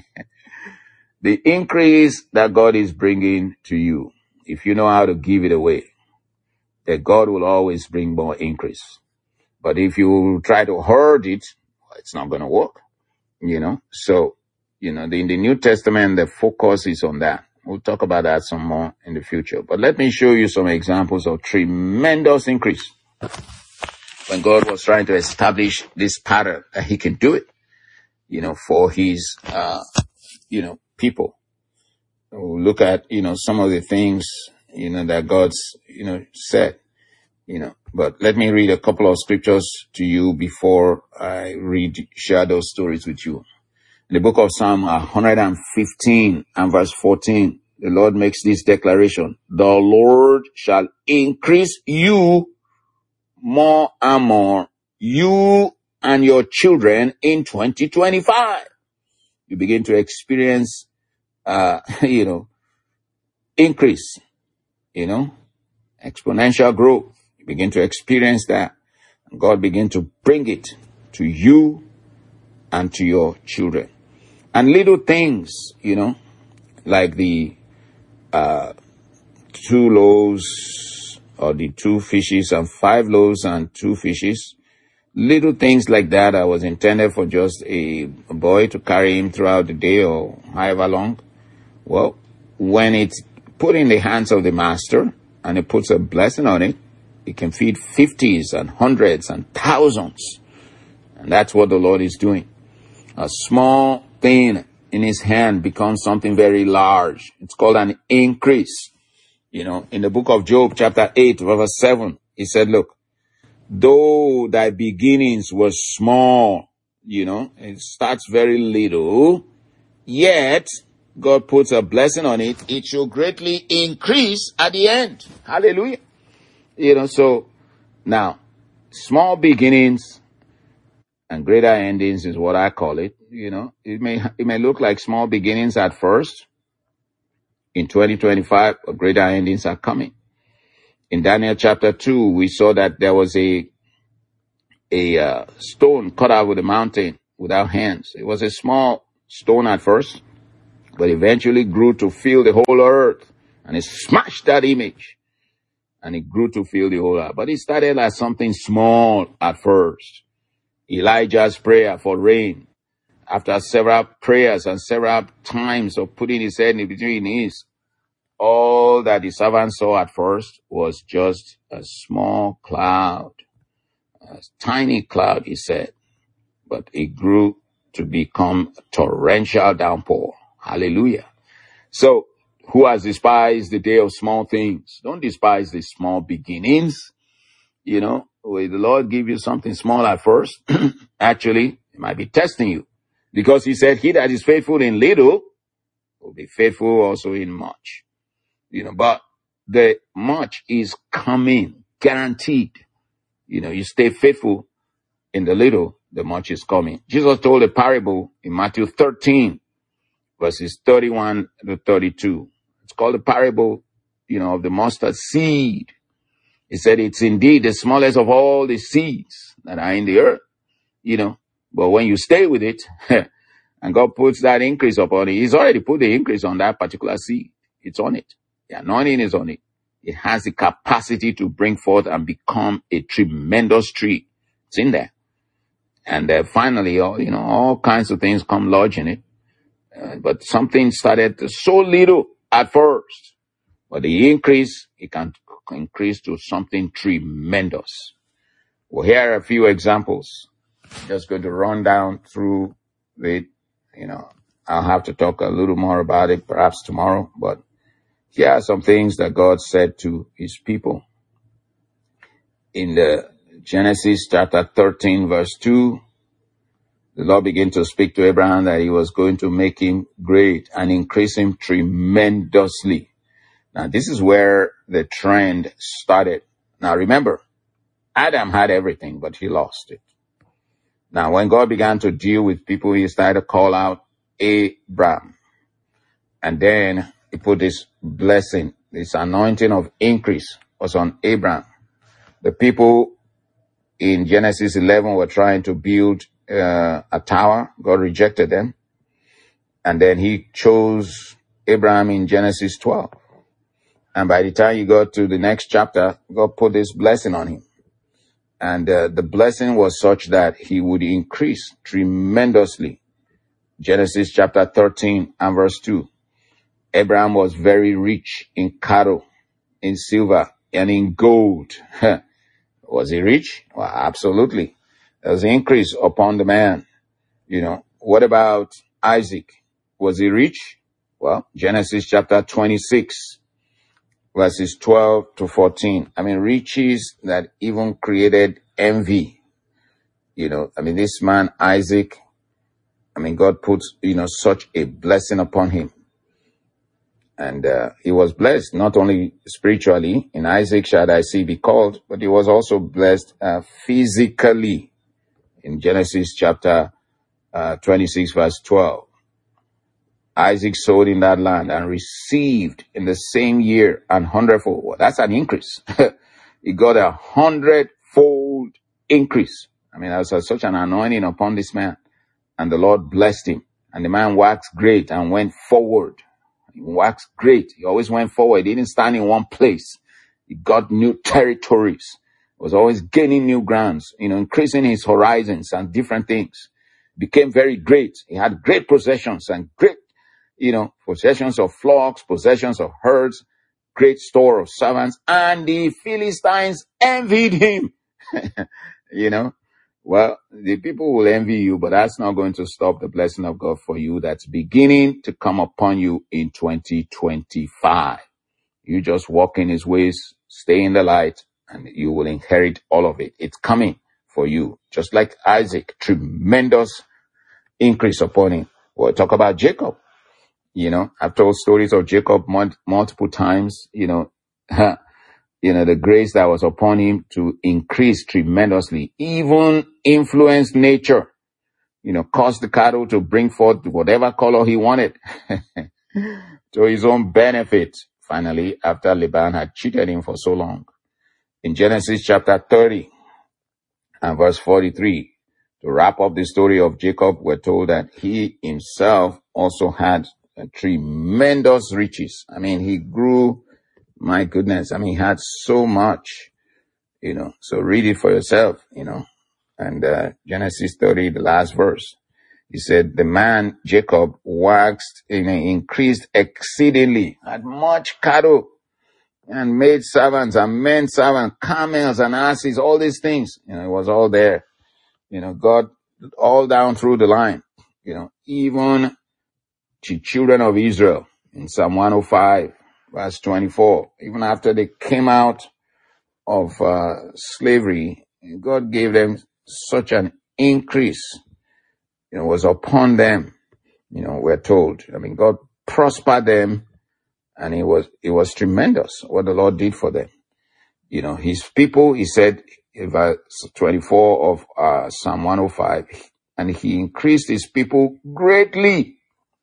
The increase that God is bringing to you, if you know how to give it away, that God will always bring more increase. But if you try to hoard it, it's not going to work, you know. So, you know, the, in the New Testament, the focus is on that. We'll talk about that some more in the future. But let me show you some examples of tremendous increase when God was trying to establish this pattern that he can do it, you know, for his, uh, you know, people. We'll look at, you know, some of the things, you know, that God's, you know, said. You know, but let me read a couple of scriptures to you before I read, share those stories with you. In the book of Psalm one hundred fifteen and verse fourteen, the Lord makes this declaration: the Lord shall increase you more and more, you and your children in twenty twenty-five. You begin to experience, uh, you know, increase, you know, exponential growth. You begin to experience that. And God begin to bring it to you and to your children. And little things, you know, like the uh, two loaves or the two fishes and five loaves and two fishes. Little things like that that was intended for just a, a boy to carry him throughout the day or however long. Well, when it's put in the hands of the master and it puts a blessing on it, it can feed fifties and hundreds and thousands. And that's what the Lord is doing. A small thing in his hand becomes something very large. It's called an increase. You know, in the book of Job, chapter eight, verse seven, he said, look, though thy beginnings were small, You know, it starts very little, yet God puts a blessing on it. It should greatly increase at the end. Hallelujah. You know, so now, small beginnings and greater endings is what I call it. You know, it may, it may look like small beginnings at first. In twenty twenty-five, but greater endings are coming. In Daniel chapter two, we saw that there was a a uh, stone cut out of the mountain without hands. It was a small stone at first, but eventually grew to fill the whole earth. And it smashed that image. And it grew to fill the whole earth. But it started as something small at first. Elijah's prayer for rain. After several prayers and several times of putting his head in between his, all that the servant saw at first was just a small cloud. A tiny cloud, he said. But it grew to become a torrential downpour. Hallelujah. So, who has despised the day of small things? Don't despise the small beginnings. You know, will the Lord give you something small at first? Actually, he might be testing you. Because he said, he that is faithful in little will be faithful also in much. You know, but the much is coming, guaranteed. You know, you stay faithful in the little, the much is coming. Jesus told a parable in Matthew thirteen, verses thirty-one to thirty-two. It's called the parable, you know, of the mustard seed. He said it's indeed the smallest of all the seeds that are in the earth, you know, but when you stay with it, and God puts that increase upon it, he's already put the increase on that particular seed. It's on it. The anointing is on it. It has the capacity to bring forth and become a tremendous tree. It's in there. And uh, finally, all, you know, all kinds of things come lodge in it. Uh, but something started so little at first. But the increase, it can increase to something tremendous. Well, here are a few examples. I'm just going to run down through it. You know, I'll have to talk a little more about it perhaps tomorrow. But here are some things that God said to his people. In the Genesis chapter thirteen, verse two, the Lord began to speak to Abraham that he was going to make him great and increase him tremendously. Now, this is where the trend started. Now, remember, Adam had everything, but he lost it. Now, when God began to deal with people, he started to call out Abraham. And then he put this blessing, this anointing of increase was on Abraham. The people in Genesis eleven were trying to build uh, a tower. God rejected them. And then he chose Abraham in Genesis twelve. And by the time you got to the next chapter, God put this blessing on him. And uh, the blessing was such that he would increase tremendously. Genesis chapter thirteen and verse two. Abraham was very rich in cattle, in silver, and in gold. Was he rich? Well, absolutely. There was an increase upon the man. You know, what about Isaac? Was he rich? Well, Genesis chapter twenty-six, verses twelve to fourteen. I mean, riches that even created envy. You know, I mean, this man, Isaac, I mean, God puts, you know, such a blessing upon him. And uh, he was blessed, not only spiritually, in Isaac shall thy seed be called, but he was also blessed uh, physically in Genesis chapter uh, twenty-six, verse twelve. Isaac sowed in that land and received in the same year an hundredfold. Well, that's an increase. He got a hundredfold increase. I mean, there was such an anointing upon this man. And the Lord blessed him. And the man waxed great and went forward. He waxed great. He always went forward. He didn't stand in one place. He got new territories. He was always gaining new grounds, you know, increasing his horizons and different things. Became very great. He had great possessions and great, you know, possessions of flocks, possessions of herds, great store of servants, and the Philistines envied him. You know, well, the people will envy you, but that's not going to stop the blessing of God for you that's beginning to come upon you in twenty twenty-five. You just walk in his ways, stay in the light, and you will inherit all of it. It's coming for you. Just like Isaac, tremendous increase upon him. We'll talk about Jacob. You know, I've told stories of Jacob mul- multiple times, you know, you know, the grace that was upon him to increase tremendously, even influence nature, you know, cause the cattle to bring forth whatever color he wanted to his own benefit. Finally, after Laban had cheated him for so long. In Genesis chapter thirty and verse forty-three, to wrap up the story of Jacob, we're told that he himself also had a tremendous riches. I mean, he grew, my goodness, I mean, he had so much, you know, so read it for yourself, you know. And uh, Genesis thirty, the last verse, he said, the man Jacob waxed, you know, increased exceedingly, had much cattle, and maid servants and men servants, camels and asses, all these things, you know, it was all there. You know, God, all down through the line, you know, even to children of Israel in Psalm one oh five, verse twenty-four, even after they came out of uh, slavery, God gave them such an increase, you know, was upon them, you know, we're told. I mean, God prospered them, and it was, it was tremendous what the Lord did for them. You know, his people, he said in verse twenty-four of uh, Psalm one oh five, and he increased his people greatly.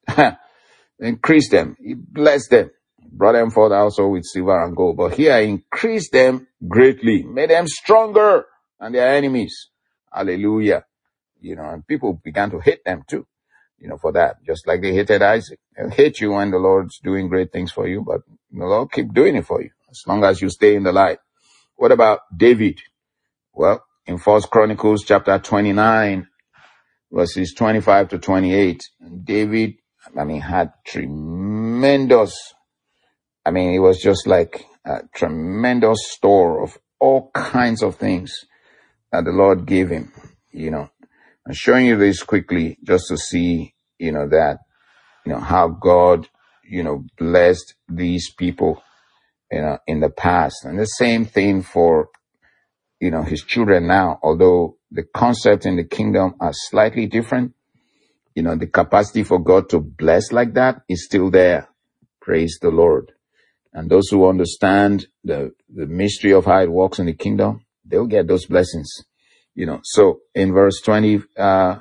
Increased them. He blessed them. Brought them forth also with silver and gold. But here, increased them greatly. Made them stronger than their enemies. Hallelujah. You know, and people began to hate them too, you know, for that. Just like they hated Isaac. They'll hate you when the Lord's doing great things for you, but the Lord keep doing it for you as long as you stay in the light. What about David? Well, in First Chronicles chapter twenty-nine, verses twenty-five to twenty-eight, David, I mean, had tremendous, I mean, it was just like a tremendous store of all kinds of things that the Lord gave him, you know. I'm showing you this quickly just to see, you know, that, you know, how God, you know, blessed these people, you know, in the past. And the same thing for, you know, his children now, although the concept in the kingdom are slightly different. You know, the capacity for God to bless like that is still there. Praise the Lord. And those who understand the, the mystery of how it works in the kingdom, they'll get those blessings. You know, so in verse twenty-five,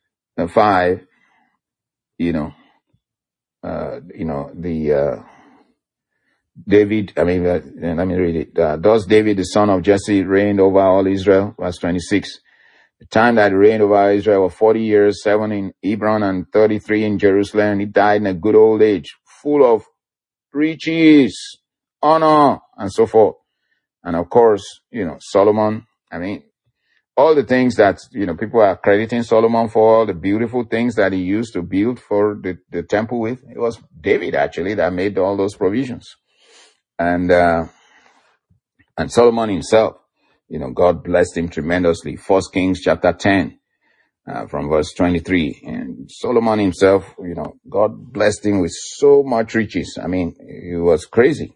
you know, uh, you know, the, uh, David, I mean, uh, let me read it. Uh, Thus David, the son of Jesse, reigned over all Israel. Verse twenty-six. The time that he reigned over Israel was forty years, seven in Hebron and thirty-three in Jerusalem. He died in a good old age, full of riches, honor, and so forth. And of course, you know, Solomon, I mean, all the things that, you know, people are crediting Solomon for, all the beautiful things that he used to build for the, the temple with, it was David actually that made all those provisions. And, uh, and Solomon himself, you know, God blessed him tremendously. First Kings chapter ten, uh, from verse twenty-three. And Solomon himself, you know, God blessed him with so much riches. I mean, he was crazy.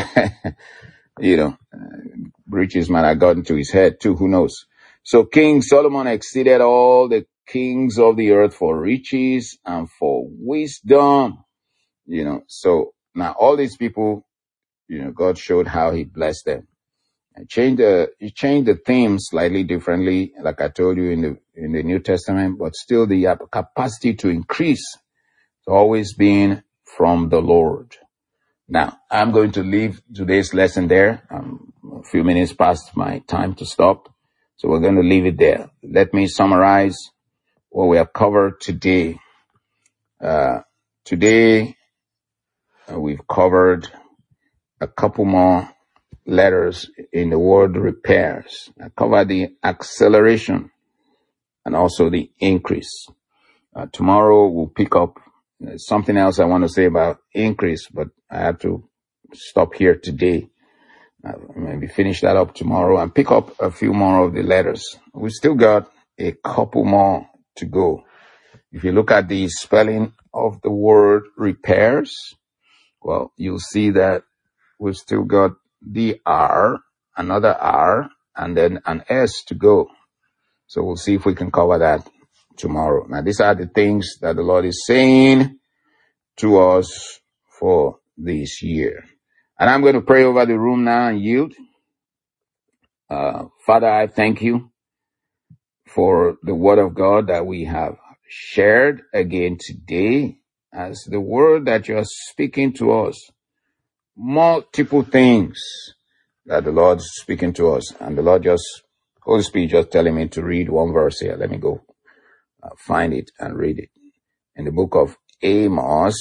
You know, uh, riches might have gotten to his head too, who knows. So King Solomon exceeded all the kings of the earth for riches and for wisdom. You know, so now all these people, you know, God showed how he blessed them. And changed the, he changed the theme slightly differently, like I told you in the, in the New Testament, but still the capacity to increase has always been from the Lord. Now, I'm going to leave today's lesson there. I'm a few minutes past my time to stop. So we're going to leave it there. Let me summarize what we have covered today. Uh, today, uh, we've covered a couple more letters in the word repairs. I covered the acceleration and also the increase. Uh, tomorrow we'll pick up uh, something else I want to say about increase, but I have to stop here today. Uh, maybe finish that up tomorrow and pick up a few more of the letters. We still got a couple more to go. If you look at the spelling of the word repairs, well, you'll see that we've still got the R, another R, and then an S to go. So we'll see if we can cover that tomorrow. Now, these are the things that the Lord is saying to us for this year. And I'm going to pray over the room now and yield. Uh, Father, I thank you for the word of God that we have shared again today, as the word that you're speaking to us. Multiple things that the Lord is speaking to us. And the Lord just, Holy Spirit just telling me to read one verse here. Let me go uh, find it and read it. In the book of Amos,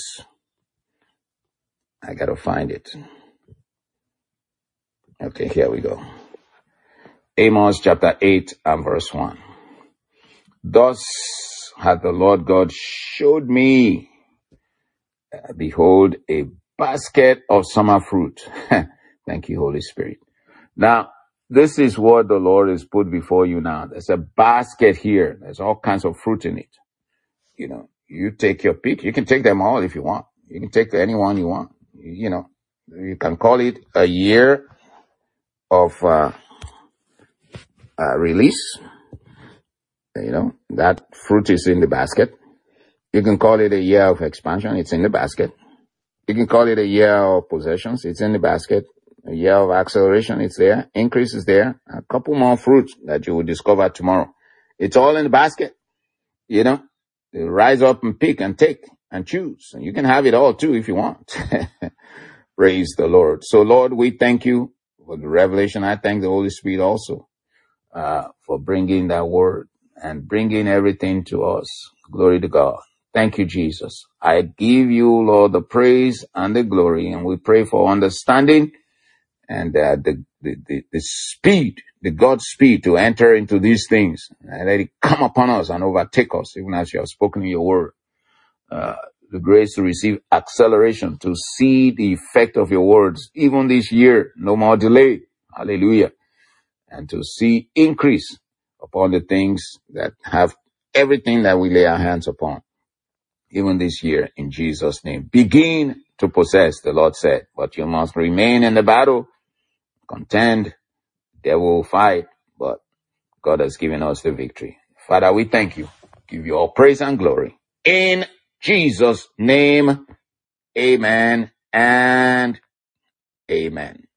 I got to find it. Okay, here we go. Amos chapter eight and verse one. Thus hath the Lord God showed me, uh, behold, a basket of summer fruit. Thank you, Holy Spirit. Now, this is what the Lord has put before you now. There's a basket here. There's all kinds of fruit in it. You know, you take your pick. You can take them all if you want. You can take any one you want. You know, you can call it a year of uh, uh, release. You know, that fruit is in the basket. You can call it a year of expansion. It's in the basket. You can call it a year of possessions. It's in the basket. A year of acceleration. It's there. Increase is there. A couple more fruits that you will discover tomorrow. It's all in the basket. You know, you rise up and pick and take and choose. And you can have it all too if you want. Praise the Lord. So Lord, we thank you for the revelation. I thank the Holy Spirit also uh, for bringing that word and bringing everything to us. Glory to God. Thank you, Jesus. I give you, Lord, the praise and the glory, and we pray for understanding and uh, the, the, the, the speed, the God's speed to enter into these things, and let it come upon us and overtake us, even as you have spoken in your word. Uh, the grace to receive acceleration, to see the effect of your words, even this year, no more delay. Hallelujah. And to see increase upon the things that have everything that we lay our hands upon, even this year, in Jesus' name. Begin to possess, the Lord said, but you must remain in the battle, contend, devil will fight, but God has given us the victory. Father, we thank you. Give you all praise and glory. In Jesus' name, amen and amen.